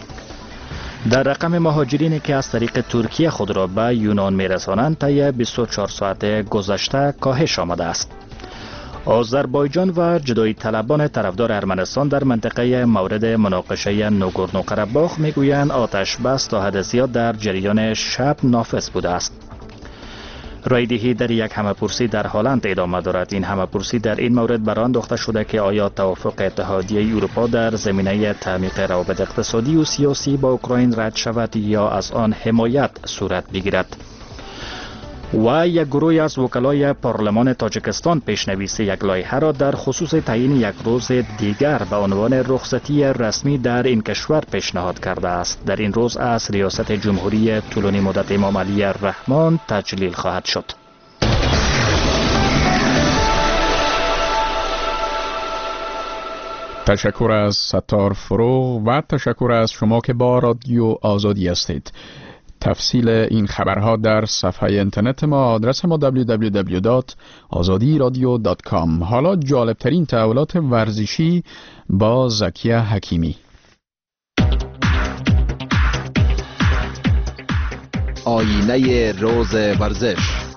C: در رقم مهاجرینی که از طریق ترکیه خود را به یونان میرسانند طی بیست و چهار ساعت گذشته کاهش آمده است. آذربایجان و جدایی طلبان طرفدار ارمنستان در منطقه مورد مناقشه ناگورنو قره‌باخ میگویند آتش بس تا حد زیاد در جریان شب نافذ بوده است. رایدهی در یک همه‌پرسی در هلند ادامه دارد. این همه‌پرسی در این مورد بر آن انداخته شده که آیا توافق اتحادیه اروپا در زمینه تعمیق روابط اقتصادی و سیاسی با اوکراین رد شود یا از آن حمایت صورت بگیرد. و یک گروه از وکلای پارلمان تاجیکستان پیشنویس یک لایحه را در خصوص تعیین یک روز دیگر به عنوان رخصتی رسمی در این کشور پیشنهاد کرده است. در این روز از ریاست جمهوری طولانی مدت امام علی الرحمن تجلیل خواهد شد.
A: تشکر از ستار فروغ و تشکر از شما که با رادیو آزادی هستید. تفصیل این خبرها در صفحه اینترنت ما، آدرس ما دبلیو دبلیو دبلیو دات آزادی رادیو دات کام. حالا جالبترین تحولات ورزشی با زکیه حکیمی.
D: آینه روز ورزش.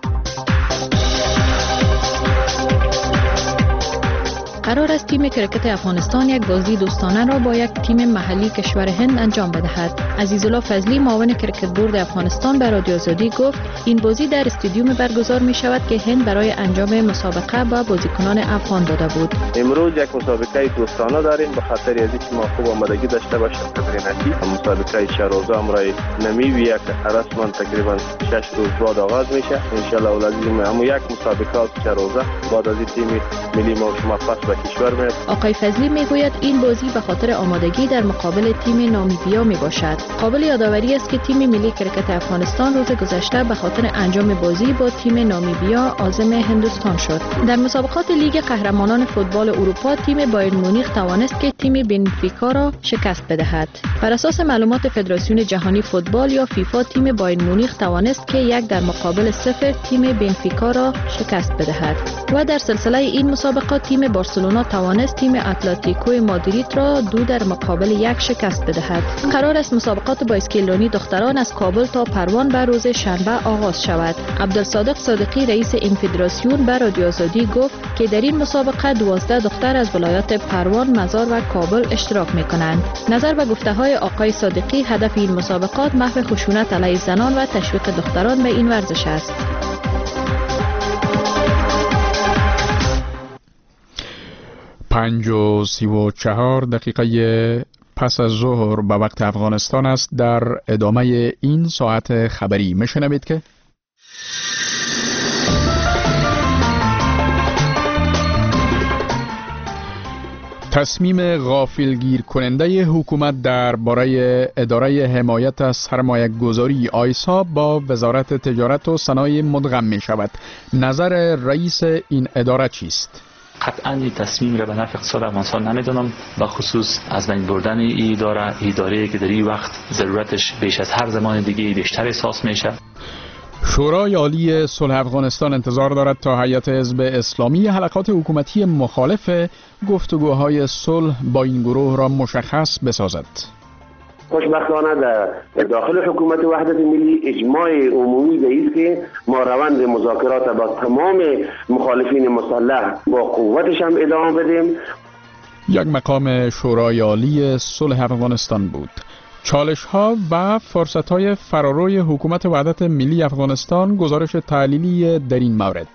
F: قرار است تیم کرکت افغانستان یک بازی دوستانه را با یک تیم محلی کشور هند انجام بدهد. عزیزالله فضلی معاون کرکت بورد افغانستان به رادیو آزادی گفت این بازی در استادیوم برگزار می شود که هند برای انجام مسابقه با بازیکنان افغان داده بود.
K: امروز یک مسابقه دوستانه داریم به خاطر از اینکه ما خوب آمادگی داشته باشیم تمریناتی. مسابقه چه روزه امروز نمیبیا که رسما تقریبا شش روز بعد آغاز میشه. ان شاء الله اولادیم هم یک مسابقه چه روزه بعد از تیم ملی ما شما پس کشور میاد.
F: آقای فضلی میگوید این بازی به خاطر آمادگی در مقابل تیم نامیبیا می باشد. قابل یادآوری است که تیم ملی کرکت افغانستان روز گذشته به خاطر انجام بازی با تیم نامیبیا عازم هندوستان شد. در مسابقات لیگ قهرمانان فوتبال اروپا تیم بایر مونیخ توانست که تیم بنفیکا را شکست بدهد. بر اساس معلومات فدراسیون جهانی فوتبال یا فیفا تیم بایر مونیخ توانست که یک در مقابل صفر تیم بنفیکا را شکست بدهد و در سلسله این مسابقات تیم بارسلونا توانست تیم اتلتیکو مادرید را دو در مقابل یک شکست بدهد. قرار است مسابقات بایسکلرانی دختران از کابل تا پروان به روز شنبه آغاز شود. عبدالصادق صادقی رئیس این فدراسیون به رادیو آزادی گفت که در این مسابقه دوازده دختر از ولایات پروان، مزار و کابل اشتراک می‌کنند. نظر به گفته‌های آقای صادقی هدف این مسابقات محو خشونت علیه زنان و تشویق دختران به این ورزش است.
A: پنج و سی و چهار دقیقه پس از ظهر به وقت افغانستان است. در ادامه این ساعت خبری میشنوید که تصمیم غافلگیر کننده حکومت درباره اداره حمایت از سرمایه گذاری آیسا با وزارت تجارت و صنایع مدغم می شود. نظر رئیس این اداره چیست؟
B: قطعا این تصمیم را به نفع اقتصاد افغانستان نمیدونم، به خصوص از بین بردن این اداره اداره که در این وقت ضرورتش بیش از هر زمان دیگه بیشتر احساس میشه.
A: شورای عالی صلح افغانستان انتظار دارد تا هیئت حزب اسلامی حلقات حکومتی مخالف گفتگوهای صلح با این گروه را مشخص بسازد.
I: خوشبختانه در داخل حکومت وحدت ملی اجماع عمومی به است که ما روند مذاکرات با تمام مخالفین مسلح با قوتش هم ادامه بدیم.
A: یک مقام شورای عالی صلح افغانستان بود. چالش ها و فرصت های فراروی حکومت وحدت ملی افغانستان، گزارش تحلیلی در این مورد.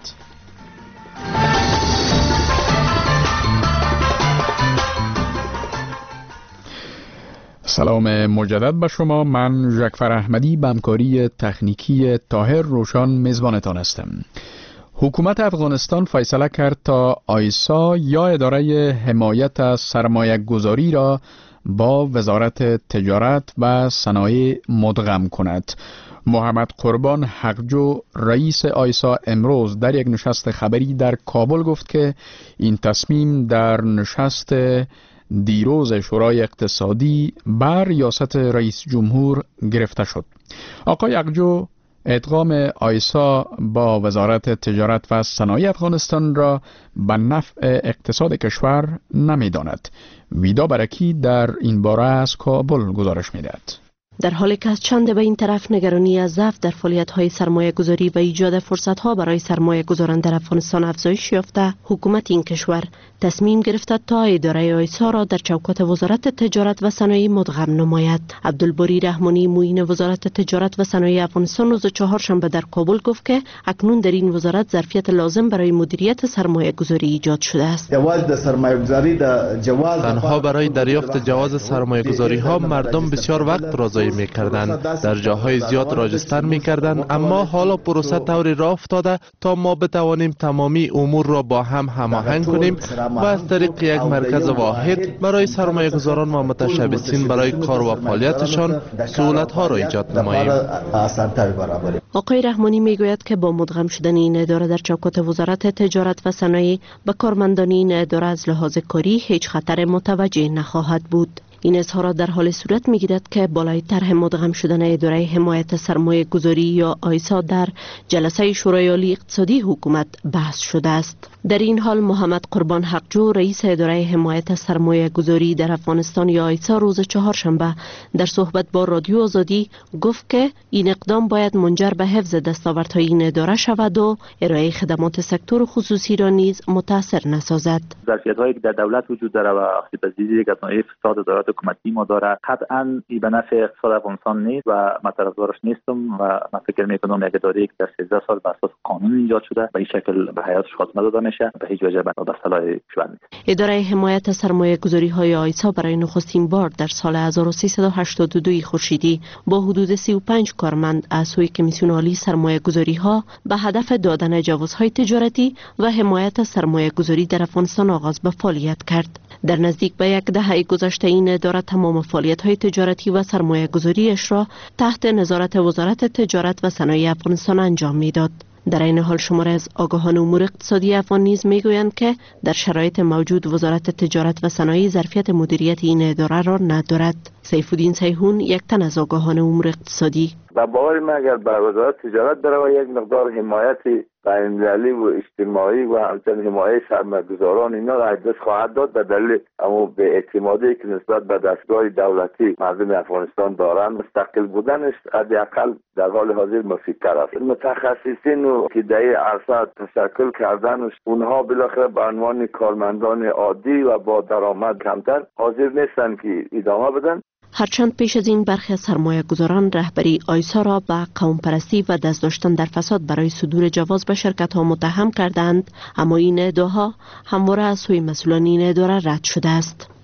A: سلام مجدد به شما. من ژکفر احمدی به همکاری تکنیکی طاهر روشان میزبانتان هستم. حکومت افغانستان فیصله کرد تا آیسا یا اداره حمایت از سرمایه گذاری را با وزارت تجارت و صنایع مدغم کند. محمد قربان حقجو رئیس آیسا امروز در یک نشست خبری در کابل گفت که این تصمیم در نشست دیروز شورای اقتصادی بر ریاست رئیس جمهور گرفته شد. آقای حقجو ادغام آیسا با وزارت تجارت و صنایع افغانستان را به نفع اقتصاد کشور نمی‌داند. ویدا برکی در این باره از کابل گزارش می‌دهد.
O: در حالی که از چند به این طرف نگرانی از ضعف در فعالیت‌های سرمایه گذاری و ایجاد فرصت‌ها برای سرمایه گذاران در افغانستان افزایش یافته، حکومت این کشور تصمیم گرفته تا اداره آیسا را در چوکات وزارت تجارت و صنایع مدغم نماید. عبدالباری رحمانی معین وزارت تجارت و صنایع افغانستان روز چهارشنبه در کابل گفت که اکنون در این وزارت ظرفیت لازم برای مدیریت سرمایه گذاری ایجاد شده است.
P: جواز سرمایه گذاری در جواز
Q: تنها برای دریافت جواز سرمایه گذاری ها مردم بسیار وقت را ضایع می‌کردند، در جاهای زیاد راجستر می‌کردند، اما حالا پروسه طوری راه افتاده تا ما بتوانیم تمامی امور را با هم هماهنگ کنیم و از طریق یک مرکز واحد برای سرمایه گذاران و متشبثین برای کار و فعالیتشان سهولت‌ها را ایجاد نماییم.
O: آقای رحمانی میگوید که با مدغم شدن این اداره در چوکات وزارت تجارت و صنایع به کارمندان این اداره از لحاظ کاری هیچ خطر متوجه نخواهد بود. این اظهارات در حال صورت میگیرد که بالای طرح مدغم شدن اداره حمایت سرمایه گذاری یا آیسا در جلسه شورای عالی اقتصادی حکومت بحث شده است. در این حال محمد قربان حقجو رئیس اداره حمایت سرمایه گذاری در افغانستان یا آیسا روز چهارشنبه در صحبت با رادیو آزادی گفت که این اقدام باید منجر به حفظ دستاوردهای این اداره شود و ارائه خدمات سکتور خصوصی را نیز متاثر نسازد.
B: ظرفیت‌هایی که در دولت وجود داره و آسیب‌پذیری یک از نوع فساد ادارات حکومتی ما داره قطعاً به نفع اقتصاد افغانستان نیست و من طرفدارش نیستم و من فکر می‌کنم یک اداره که در سیزده سال بر اساس قانون ایجاد شده به این شکل به حیاتش خاتمه داده میشه به هیچ وجه به صلاح کشور نیست.
O: اداره حمایت سرمایه گذاری های آیسا برای نخستین بار در سال هزار و سیصد و هشتاد و دو خورشیدی با حدود سی و پنج کارمند از سوی کمیسیون عالی سرمایه گذاری ها به هدف دادن جوازهای تجارتی و حمایت سرمایه گذاری در افغانستان آغاز به فعالیت کرد. در نزدیک به یک دهه گذشته این اداره تمام فعالیت‌های تجارتی و سرمایه گذاریش را تحت نظارت وزارت تجارت و صنایع افغانستان انجام میداد. در این حال شماره از آگاهان امور اقتصادی افغان نیز میگویند که در شرایط موجود وزارت تجارت و صنایع ظرفیت مدیریت این اداره را ندارد. سیفالدین سیحون یک تن از آگاهان امور اقتصادی:
R: با باور من اگر به وزارت تجارت بروه یک مقدار حمایتی بین‌المللی و اجتماعی و همچنین حمایت سرمایه‌گذاران اینا را دست خواهد داد به دلیل اما به اعتمادی که نسبت به دستگاه دولتی مردم افغانستان دارند مستقل بودنش حداقل در حال حاضر مفیدتر است. متخصصین که در این عرصه تشکل کردنش اونها بالاخره به عنوان کارمندان عادی و با درآمد کمتر حاضر نیستند که ادامه بدن.
O: هرچند پیش از این برخی از سرمایه گذاران رهبری آیسا را به قوم پرستی و دست داشتن در فساد برای صدور جواز به شرکت ها متهم کردند، اما این ادعاها همواره از سوی مسئولان این اداره رد شده است.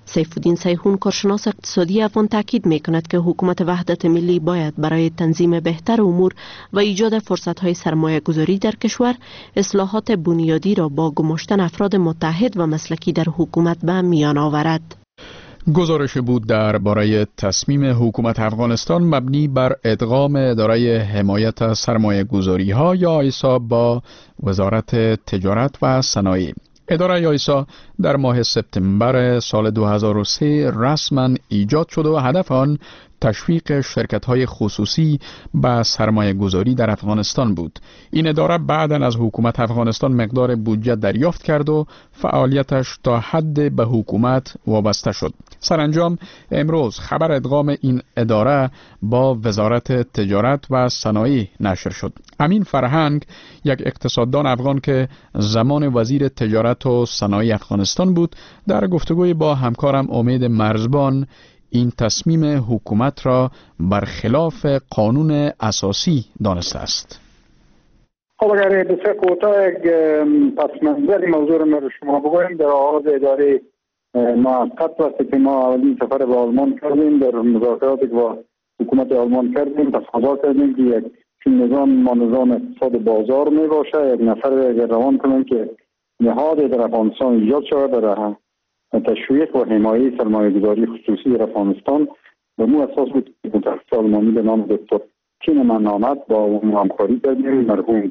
O: سیفالدین سیحون کارشناس اقتصادی افغان تاکید میکند که حکومت وحدت ملی باید برای تنظیم بهتر امور و ایجاد فرصت‌های سرمایه گذاری در کشور اصلاحات بنیادی را با گماشتن افراد متحد و مسلکی در حکومت به میان آورد.
A: گزارش بود درباره تصمیم حکومت افغانستان مبنی بر ادغام اداره حمایت سرمایه گذاری ها یا آیسا با وزارت تجارت و صنایع. اداره آیسا در ماه سپتامبر سال دو هزار و سه رسما ایجاد شد و هدف آن تشویق شرکت‌های خصوصی به سرمایه گذاری در افغانستان بود. این اداره بعداً از حکومت افغانستان مقدار بودجه دریافت کرد و فعالیتش تا حد به حکومت وابسته شد. سرانجام امروز خبر ادغام این اداره با وزارت تجارت و صنایع نشر شد. امین فرهنگ، یک اقتصاددان افغان که زمان وزیر تجارت و صنایع افغانستان بود، در گفتگوی با همکارم امید مرزبان این تصمیم حکومت را برخلاف قانون اساسی دانسته است.
S: خب اگر بسیار کوتاه یک پس منظر موضوع را رو شما بگویم، در آغاز اداره موقت وقتی که ما اولین سفر به آلمان کردیم، در مذاکراتی که با حکومت آلمان کردیم تقاضا کردیم که یک نظام ما نظام اقتصاد بازار می باشه، یک نفر اگر روان کنیم که نهاد در افغانستان ایجاد شود برای تشویق و حمایه سرمایه‌گذاری خصوصی در افغانستان. به مو اساس بود که متخصص آلمانی به نام دکتر کینمان آمد، با اون همکاری کردیم. مرحوم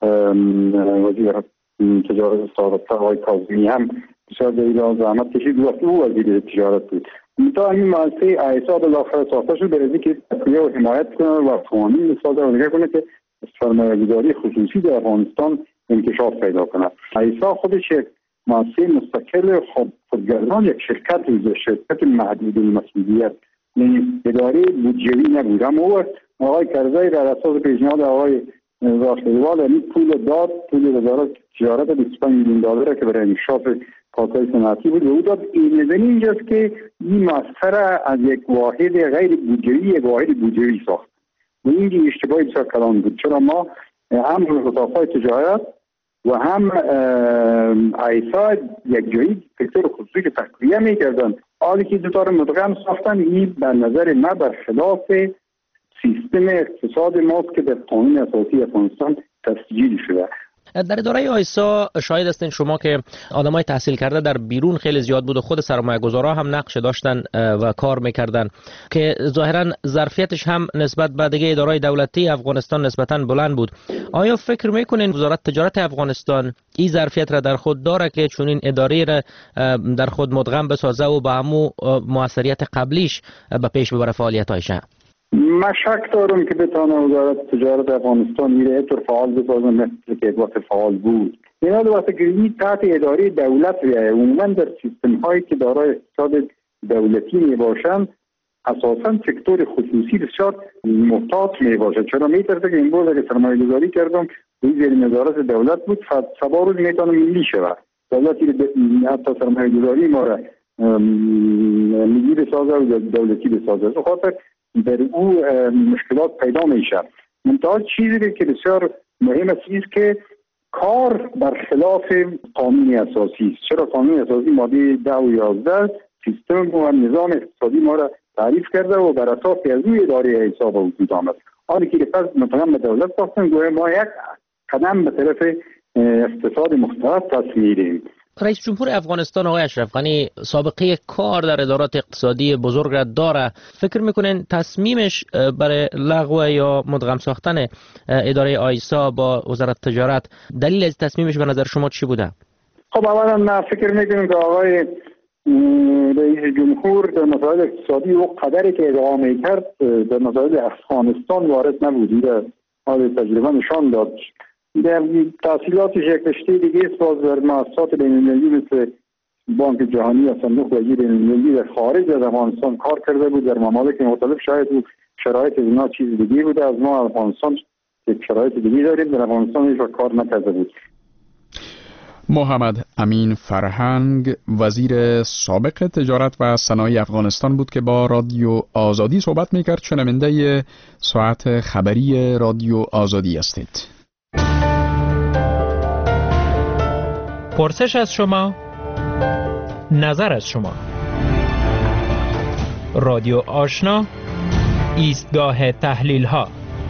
S: وزیر تجارت سابق آقای کاظمی هم بسیار در این زحمت کشید و او وزیر تجارت بود. تا این مؤسسه آیسا بالاخره ساخته شد برای اینکه تقویه و حمایت کنه و قوانین بسازه و نگاه کنه که سرمایه‌گذاری خصوصی در افغانستان انکشاف پیدا کنه. آیسا خودش یک مؤسسه مستقل خودگردان، یک شرکت بود، شرکت محدود المسئولیت، یعنی اداره بودجه‌ای نبود. اما او آقای کرزی در اساس پیشنهاد آقای راشدوال یعنی پول داد، پول وزارت تجارت بیست و پنج میلیون دلار که برای انکشاف پاکای صنعتی بود و او داد. این اینجاست که این مؤسسه از یک واحد غیر بودجه‌ای یک واحد بودجه‌ای ساخت و این اشتباهی بسیار کلان بود، چرا ما هم اتاق‌های تجارت و هم آیسا یک جایی سکتور خصوصی که تقویه میکردن، حالی که دوتا رو مدغم ساختن. این به نظر ما برخلاف سیستم اقتصاد ماست که در قانون اساسی افغانستان تسجیل شده.
T: در اداره آیسا شاهد هستین شما که آدمای تحصیل کرده در بیرون خیلی زیاد بود و خود سرمایه‌گذارا هم نقش داشتن و کار میکردن که ظاهرا ظرفیتش هم نسبت به دیگه ادارهای دولتی افغانستان نسبتاً بلند بود. آیا فکر میکنین وزارت تجارت افغانستان این ظرفیت را در خود داره که چون این اداره را در خود مدغم بسازه و به همو موثریت قبلیش به پیش ببره فعالیت‌هایش؟
S: من شک دارم که بتانه وزارت تجارت افغانستان میره اینطور فعال بسازه مثل که وقت فعال بود. این حال وقتی که این تحت اداره دولت بیایه، عموما در سیستم هایی که دارای اقتصاد دولتی می باشند اساسا سکتور خصوصی بسیار محتاط می باشد، چرا میترسه که این بود اگه سرمایه گذاری کردم این زیر نظارت دولت بود سبا روز میتونه ملی شود. دولتی حتی سرمایه گذاری ما را ملی بسازه و دولتی بسازه، به خاطر در او مشکلات پیدا میشه. منتها چیزی که بسیار مهم است که کار برخلاف قانون اساسی است. چرا قانون اساسی ماده ده و یازده سیستم و نظام اقتصادی ما را تعریف کرده و بر اساس از روی اداره حساب وجود آمد. حالی که پس متهم به دولت ساختن گویا ما یک قدم به طرف اقتصاد مختلف تصمیریم.
T: رئیس جمهور افغانستان آقای اشرف غنی سابقه کار در ادارات اقتصادی بزرگ را داره. فکر میکنین تصمیمش برای لغو یا مدغم ساختن اداره آیسا با وزارت تجارت دلیل از تصمیمش به نظر شما چی بوده؟
S: خب اولا من فکر میکنم که آقای رئیس جمهور در مسائل اقتصادی و قدری که ادعا میکرد در مسائل افغانستان وارد نبود. در حال تجربه نشان داد در تحصیلاتش یک رشته دیگه است، باز در مؤسسات بین‌المللی مثل بانک جهانی یا صندوق بهایی بین‌المللی در خارج از افغانستان کار کرده بود، در ممالک مختلف. شاید او شرایط اینا چیز دیگه بوده، از ما افغانستان یک شرایط دیگه داریم، در افغانستان هیچ وقت کار نکرده بود.
A: محمد امین فرهنگ وزیر سابق تجارت و صنایع افغانستان بود که با رادیو آزادی صحبت میکرد. شنونده ساعت خبری رادیو آزادی هستید.
U: پرسش از شما، نظر از شما. رادیو آشنا، ایستگاه تحلیل ها.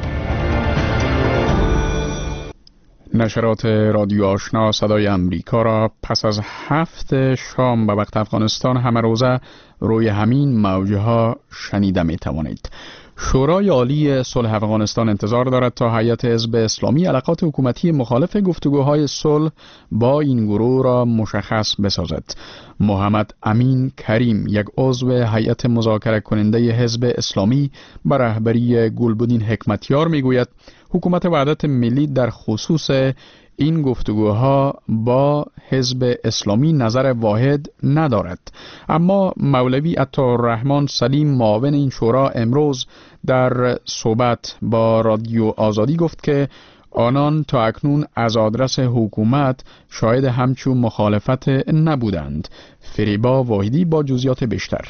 A: نشرات رادیو آشنا صدای امریکا را پس از هفت شام به وقت افغانستان همه روزه روی همین موجه ها شنیده می توانید. شورای عالی صلح افغانستان انتظار دارد تا هیئت حزب اسلامی علاقات حکومتی مخالف گفتگوهای صلح با این گروه را مشخص بسازد. محمد امین کریم، یک عضو هیئت مذاکره کننده حزب اسلامی به رهبری گلبدین حکمتیار میگوید حکومت وحدت ملی در خصوص این گفتگوها با حزب اسلامی نظر واحد ندارد. اما مولوی عطارالرحمن سلیم، معاون این شورا، امروز در صحبت با رادیو آزادی گفت که آنان تا اکنون از آدرس حکومت شاهد همچون مخالفت نبودند. فریبا واحدی با جزئیات بیشتر.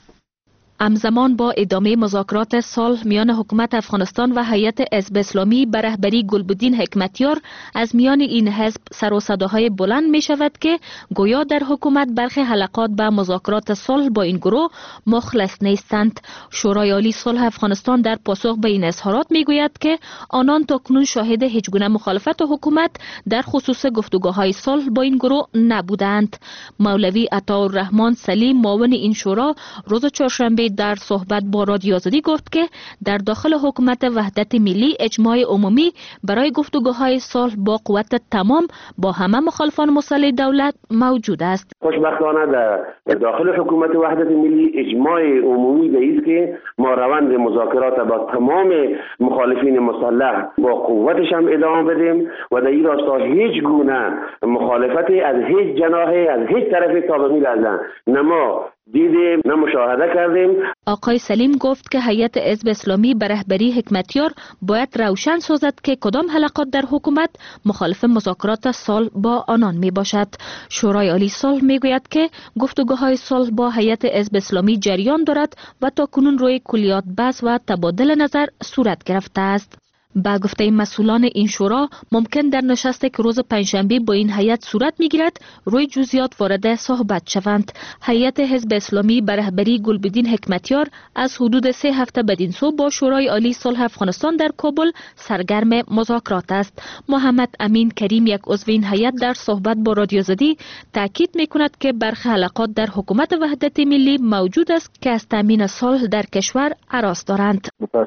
V: همزمان با ادامه مذاکرات صلح میان حکومت افغانستان و هیئت حزب اسلامی به رهبری گلبدین حکمتیار، از میان این حزب سر و صداهای بلند می شود که گویا در حکومت برخی حلقات به مذاکرات صلح با این گروه مخلص نیستند. شورای عالی صلح افغانستان در پاسخ به این اظهارات می گوید که آنان تاکنون شاهد هیچ گونه مخالفت حکومت در خصوص گفتگوهای صلح با این گروه نبودند. مولوی عطارالرحمن سلیم، معاون این شورا، روز چهارشنبه در صحبت با رادیو آزادی گفت که در داخل حکومت وحدت ملی اجماع عمومی برای گفتگوهای صلح با قوت تمام با همه مخالفان مسلح دولت موجود است.
I: خوشبختانه در داخل حکومت وحدت ملی اجماع عمومی است که ما روند مذاکرات با تمام مخالفین مسلح با قوتش هم ادامه بدیم و در این راستا هیچ گونه مخالفتی از هیچ جناحی از هیچ طرفی تا به میلازن نه ما دیدیم نه مشاهده کردیم.
V: آقای سلیم گفت که هیئت حزب اسلامی به رهبری حکمتیار باید روشن سازد که کدام حلقات در حکومت مخالف مذاکرات صلح با آنان می باشد. شورای عالی صلح می گوید که گفتگوهای صلح با هیئت حزب اسلامی جریان دارد و تا کنون روی کلیات بحث و تبادل نظر صورت گرفته است. با گفته مسئولان این شورا ممکن در نشستی که روز پنجشنبه با این هیئت صورت میگیرد روی جزئیات وارد صحبت شوند. هیئت حزب اسلامی به رهبری گلبدین حکمتیار از حدود سه هفته بدین سو با شورای عالی صلح افغانستان در کابل سرگرم مذاکرات است. محمد امین کریم، یک عضو این هیئت، در صحبت با رادیو آزادی تاکید میکند که برخی حلقات در حکومت وحدت ملی موجود است که از تامین صلح در کشور هراس دارند.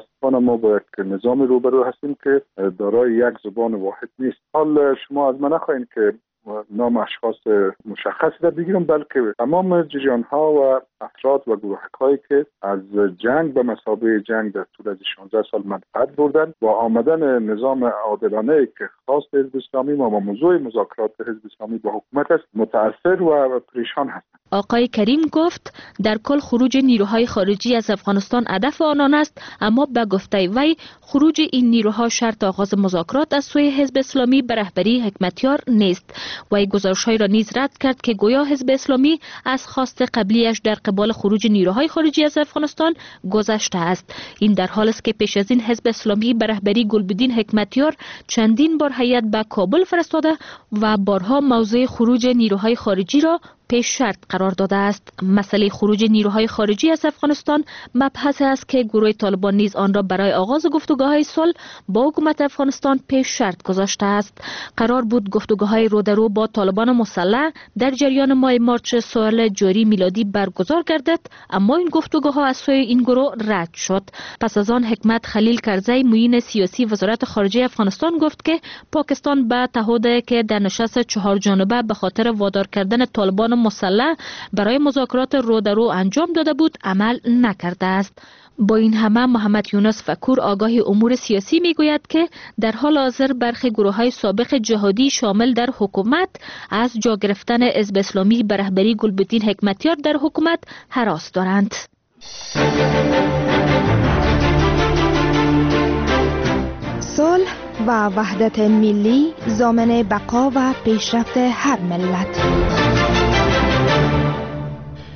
S: ما با یک نظام روبرو هستیم که دارای یک زبان واحد نیست. حال شما از من نخواهید که نام اشخاص مشخصی در بگیرم، بلکه تمام جریان ها و افراد و گروه هایی که از جنگ به مثابه جنگ در طول از شانزده سال منفعت بردن با آمدن نظام عادلانه که خاص حزب اسلامی ما و موضوع مذاکرات حزب اسلامی با حکومت است متاثر و پریشان هستند.
V: آقای کریم گفت در کل خروج نیروهای خارجی از افغانستان هدف آنان است، اما به گفته وی خروج این نیروها شرط آغاز مذاکرات از سوی حزب اسلامی به رهبری حکمتیار نیست. وی گزارش‌هایی را نیز رد کرد که گویا حزب اسلامی از خواست قبلیش در قبال خروج نیروهای خارجی از افغانستان گذشته است. این در حالی است که پیش از این حزب اسلامی به رهبری گلبدین حکمتیار چندین بار هیئت به کابل فرستاده و بارها موضوع خروج نیروهای خارجی را پیش شرط قرار داده است. مسئله خروج نیروهای خارجی از افغانستان مبحث است که گروه طالبان نیز آن را برای آغاز گفتگوهای صلح با حکومت افغانستان پیش شرط گذاشته است. قرار بود گفتگوهای رو در رو با طالبان مسلح در جریان ماه مارچ سال جاری میلادی برگزار گردد، اما این گفتگوها از سوی این گروه رد شد. پس از آن حکمت خلیل کرزی، معین سیاسی وزارت خارجه افغانستان، گفت که پاکستان به تعهدی که در نشست چهار جانبه به خاطر وادار کردن طالبان مسلح برای مذاکرات رو در رو انجام داده بود عمل نکرده است. با این همه محمد یونس فکور، آگاه امور سیاسی، میگوید که در حال حاضر برخی گروه‌های سابق جهادی شامل در حکومت از جا گرفتن حزب اسلامی به رهبری گلبدین حکمتیار در حکومت هراس دارند.
F: صلح و وحدت ملی ضامن بقا و پیشرفت هر ملت.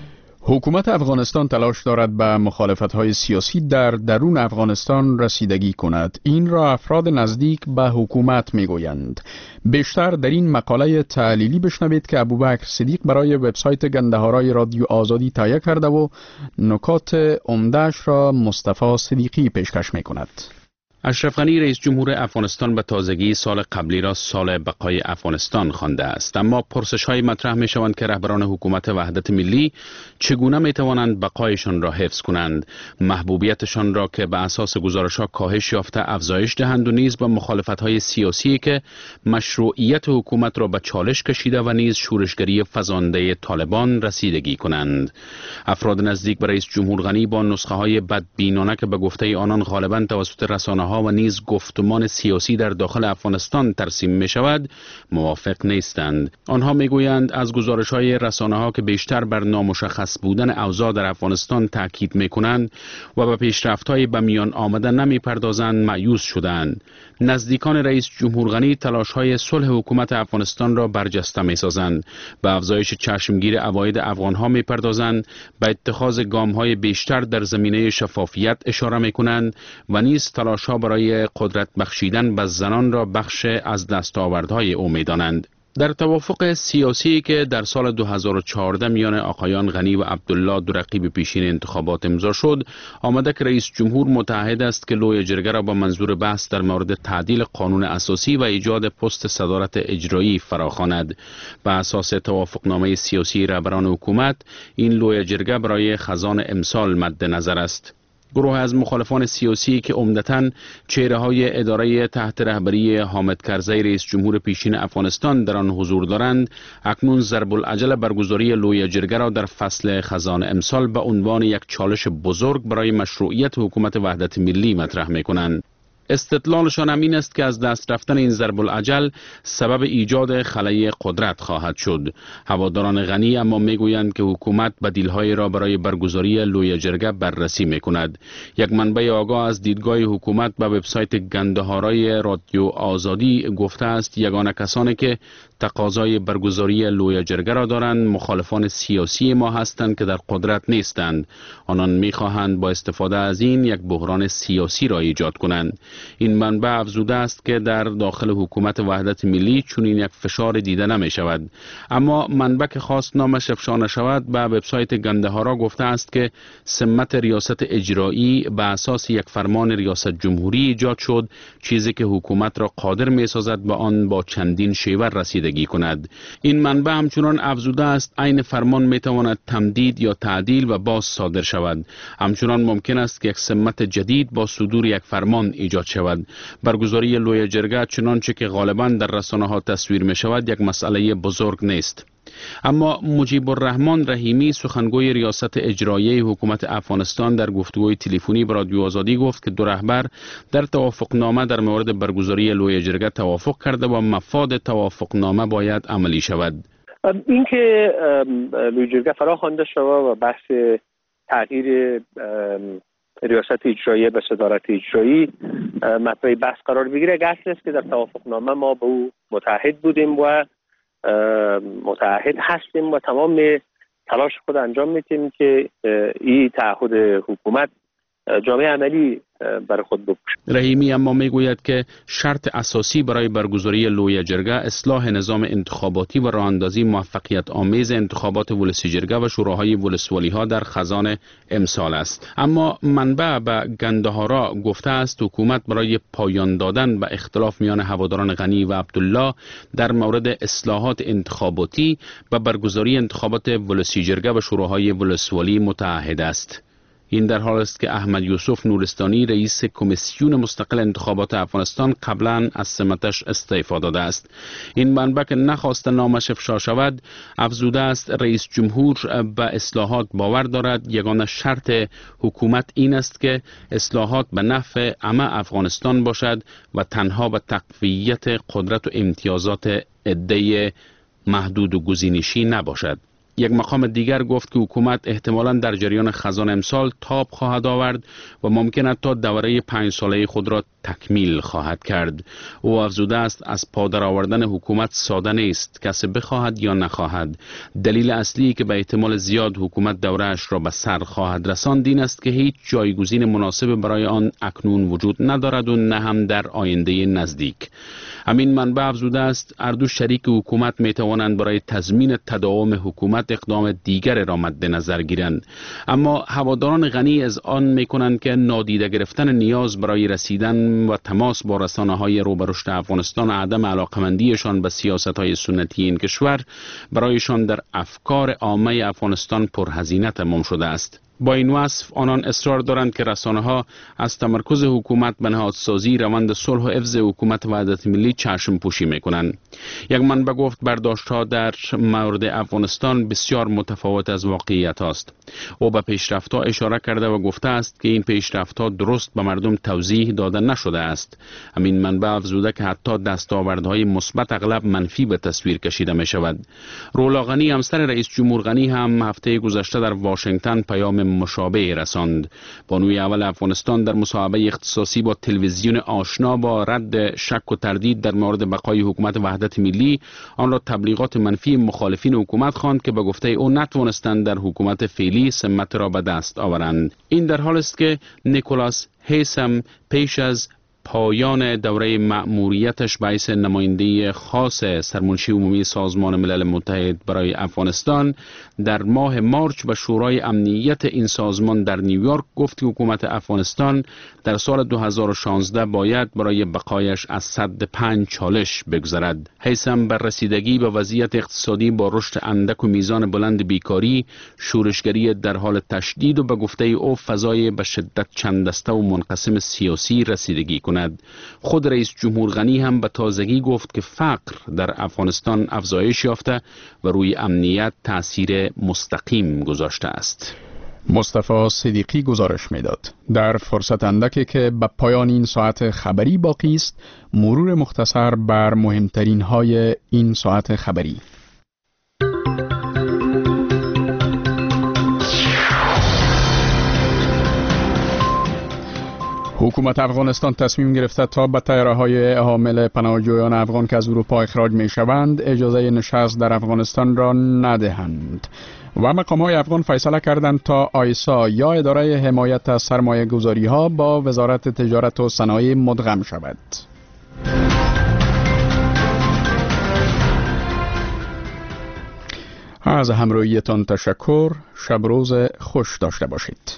A: حکومت افغانستان تلاش دارد به مخالفت‌های سیاسی در درون افغانستان رسیدگی کند. این را افراد نزدیک به حکومت می‌گویند. بیشتر در این مقاله تحلیلی بشنوید که ابوبکر صدیق برای وبسایت گندهارای رادیو آزادی تهیه کرده و نکات عمده‌اش را مصطفی صدیقی پیشکش می‌کند.
E: اشرف غنی رئیس جمهور افغانستان به تازگی سال قبلی را سال بقای افغانستان خوانده است، اما پرسش های مطرح می شوند که رهبران حکومت وحدت ملی چگونه می توانند بقایشان را حفظ کنند، محبوبیتشان را که به اساس گزارش ها کاهش یافته افزایش دهند و نیز با مخالفت های سیاسی که مشروعیت حکومت را به چالش کشیده و نیز شورشگری فزانده طالبان رسیدگی کنند. افراد نزدیک به رئیس جمهور غنی با نسخه های بدبینانه که به گفته آنان غالبا توسط رسانه ها و نیز گفتمان سیاسی در داخل افغانستان ترسیم می شود موافق نیستند. آنها می گویند از گزارش های رسانه ها که بیشتر بر نامشخص بودن اوضاع در افغانستان تاکید می کنند و به پیشرفت های به میان آمده نمی پردازند مایوس شدند. نزدیکان رئیس جمهور غنی تلاش های صلح حکومت افغانستان را برجسته می سازند، به افزایش چشمگیر عواید افغان ها می پردازند، به اتخاذ گام های بیشتر در زمینه شفافیت اشاره می کنند و نیز تلاش ها برای قدرت بخشیدن به زنان را بخش از دستاوردهای او می دانند. در توافق سیاسی که در سال دو هزار و چهارده میان آقایان غنی و عبدالله دو رقیب پیشین انتخابات امضا شد، آمده که رئیس جمهور متعهد است که لوی جرگه را با منظور بحث در مورد تعدیل قانون اساسی و ایجاد پست صدارت اجرایی فراخواند. به اساس توافقنامه سیاسی رهبران حکومت، این لوی جرگه برای خزان امسال مد نظر است. گروه از مخالفان سیاسی که عمدتاً چهره‌های اداره تحت رهبری حامد کرزی رئیس جمهور پیشین افغانستان در آن حضور دارند، اکنون ضرب العجل برگزاری لوی جرگه را در فصل خزان امسال به عنوان یک چالش بزرگ برای مشروعیت حکومت وحدت ملی مطرح می‌کنند. استدلالشان هم این است که از دست رفتن این ضرب العجل سبب ایجاد خلأ قدرت خواهد شد. هواداران غنی اما میگویند که حکومت بدیل‌های را برای برگزاری لوی جرگه بررسی میکند. یک منبع آگاه از دیدگاه حکومت به وبسایت گندهارای رادیو آزادی گفته است یگانه کسانی که تقاضای برگزاری لوی جرگه را دارند مخالفان سیاسی ما هستند که در قدرت نیستند. آنان میخواهند با استفاده از این یک بحران سیاسی را ایجاد کنند. این منبع افزوده است که در داخل حکومت وحدت ملی چنین یک فشار دیده نمی شود. اما منبع که خواست نامش افشا نشود به وبسایت گندهارا گفته است که سمت ریاست اجرایی به اساس یک فرمان ریاست جمهوری ایجاد شد، چیزی که حکومت را قادر می سازد به آن با چندین شیوه رسیدگی کند. این منبع همچنان افزوده است عین فرمان می تواند تمدید یا تعدیل و باز صادر شود. همچنان ممکن است که یک سمت جدید با صدور یک فرمان ایجاد شود. برگزاری لوی جرگه چنانچه که غالبا در رسانه ها تصویر می شود یک مسئله بزرگ نیست. اما مجیب الرحمن رحیمی سخنگوی ریاست اجرایی حکومت افغانستان در گفتگوی تلفنی با رادیو آزادی گفت که دو رهبر در توافقنامه در مورد برگزاری لوی جرگه توافق کرده و مفاد توافقنامه باید عملی شود.
G: اینکه لوی جرگه فرا خوانده شود و بحث تغییر ریاست اجرایی به صدارت اجرایی مطرح بحث قرار بگیره، اصل است که در توافقنامه ما به او متعهد بودیم و متعهد هستیم و تمام تلاش خود انجام میدیم که این تعهد حکومت جامعه عملی برای خود بپوشد.
E: رحیمی اما میگوید که شرط اساسی برای برگزاری لوی جرگه اصلاح نظام انتخاباتی و راهاندازی موفقیت آمیز انتخابات ولسی جرگه و شوراهای ولسوالی ها در خزان امسال است. اما منبع به گندهارا گفته است حکومت برای پایان دادن به اختلاف میان هواداران غنی و عبدالله در مورد اصلاحات انتخاباتی و برگزاری انتخابات ولسی جرگه و شوراهای ولسوالی متعهد است. این در حال است که احمد یوسف نورستانی رئیس کمیسیون مستقل انتخابات افغانستان قبلا از سمتش استعفا داده است. این منبع که نخواست نامش افشا شود افزوده است رئیس جمهور به اصلاحات باور دارد. یگانه شرط حکومت این است که اصلاحات به نفع عامه افغانستان باشد و تنها به تقویت قدرت و امتیازات عده محدود و گزینشی نباشد. یک مقام دیگر گفت که حکومت احتمالاً در جریان خزان امسال تاب خواهد آورد و ممکن است تا دوره پنج ساله خود را تکمیل خواهد کرد. او افزوده است از پادر آوردن حکومت ساده نیست، کسی بخواهد یا نخواهد. دلیل اصلی که به احتمال زیاد حکومت دوره‌اش را به سر خواهد رساند این است که هیچ جایگزین مناسب برای آن اکنون وجود ندارد و نه هم در آینده نزدیک. همین منبع افزوده است هر دو شریک حکومت می توانند برای تضمین تداوم حکومت اقدام دیگر را مد نظر گیرند، اما هواداران غنی از آن می کنند که نادیده گرفتن نیاز برای رسیدن و تماس با رسانه‌های رو به رشد افغانستان و عدم علاقمندیشان به سیاست‌های سنتی این کشور برایشان در افکار عامه افغانستان پرهزینه تمام شده است. با این وصف آنان اصرار دارند که رسانه‌ها از تمرکز حکومت به نهادسازی روند صلح و حفظ حکومت وحدت ملی چشم پوشی می‌کنند. یک منبع گفت برداشت‌ها در مورد افغانستان بسیار متفاوت از واقعیت است. او به پیشرفت‌ها اشاره کرده و گفته است که این پیشرفت‌ها درست به مردم توضیح داده نشده است. همین منبع افزوده که حتی دستاوردهای مثبت اغلب منفی به تصویر کشیده می‌شود. رولا غنی همسر رئیس جمهور غنی هم هفته گذشته در واشنگتن پیام مشابه رساند. بانوی اول افغانستان در مصاحبه اختصاصی با تلویزیون آشنا با رد شک و تردید در مورد بقای حکومت وحدت ملی آن را تبلیغات منفی مخالفین حکومت خواند که به گفته او نتوانستند در حکومت فعلی سمت را به دست آورند. این در حال است که نیکولاس هیسم پیش از پایان دوره مأموریتش باعث نماینده خاص سرمنشی عمومی سازمان ملل متحد برای افغانستان در ماه مارچ به شورای امنیت این سازمان در نیویورک گفت که حکومت افغانستان در سال دو هزار و شانزده باید برای بقایش از سد پنج چالش بگذرد. هیثم بر رسیدگی به وضعیت اقتصادی با رشد اندک و میزان بلند بیکاری، شورشگری در حال تشدید و به گفته او فضای به شدت چند دسته و منقسم سیاسی رسیدگی کند. خود رئیس جمهور غنی هم به تازگی گفت که فقر در افغانستان افزایش یافته و روی امنیت تأثیر مستقیم گذاشته است.
A: مصطفی صدیقی گزارش میداد. در فرصت اندکی که به پایان این ساعت خبری باقی است، مرور مختصر بر مهمترین های این ساعت خبری. حکومت افغانستان تصمیم گرفته تا به طیاره‌های حامل پناهجویان افغان که از اروپا اخراج می شوند اجازه نشست در افغانستان را ندهند و مقام‌های افغان فیصله کردند تا آیسا یا اداره حمایت از سرمایه گذاری ها با وزارت تجارت و صنایع مدغم شود. از همراهیتان تشکر. شب روز خوش داشته باشید.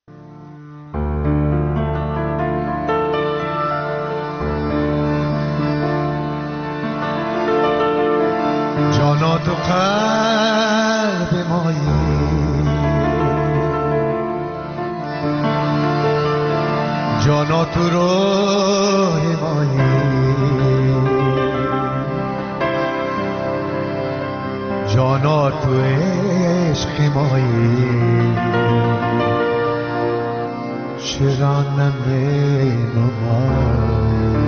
H: جانا تو قلب مایی، جانا تو روح مایی، جانا تو عشق مایی، چرا نمی‌نمایی.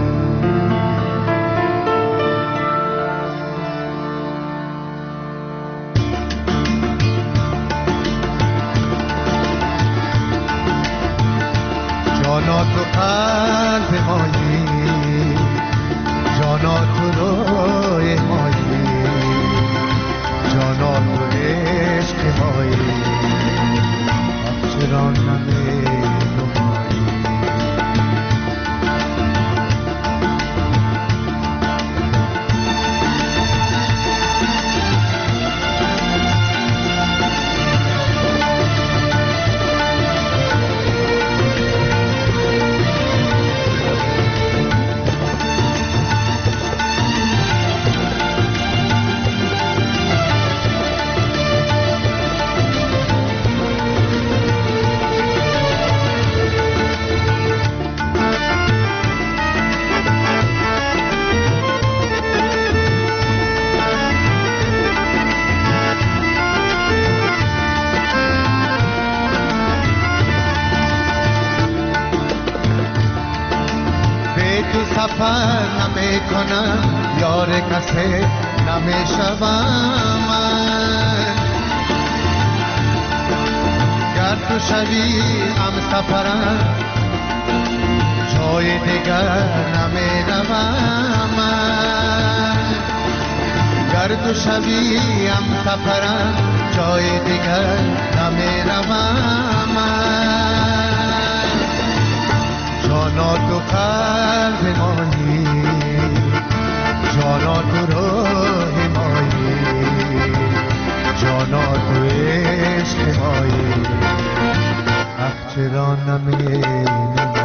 H: جانا تو قلب مایی، جانا تو روح مایی، جانا تو عشق مایی، چرا نمی‌نمایی. سفر نمی کنم، یار کسی نمی شوم من، شوی هم سفرم جای دیگر نمی روم من گر تو شوی هم سفرم جای دیگر نمی روم من جانا تو قلب مانی جانا تو روح مایی جانا تو عشق مایی اخ چرا نمی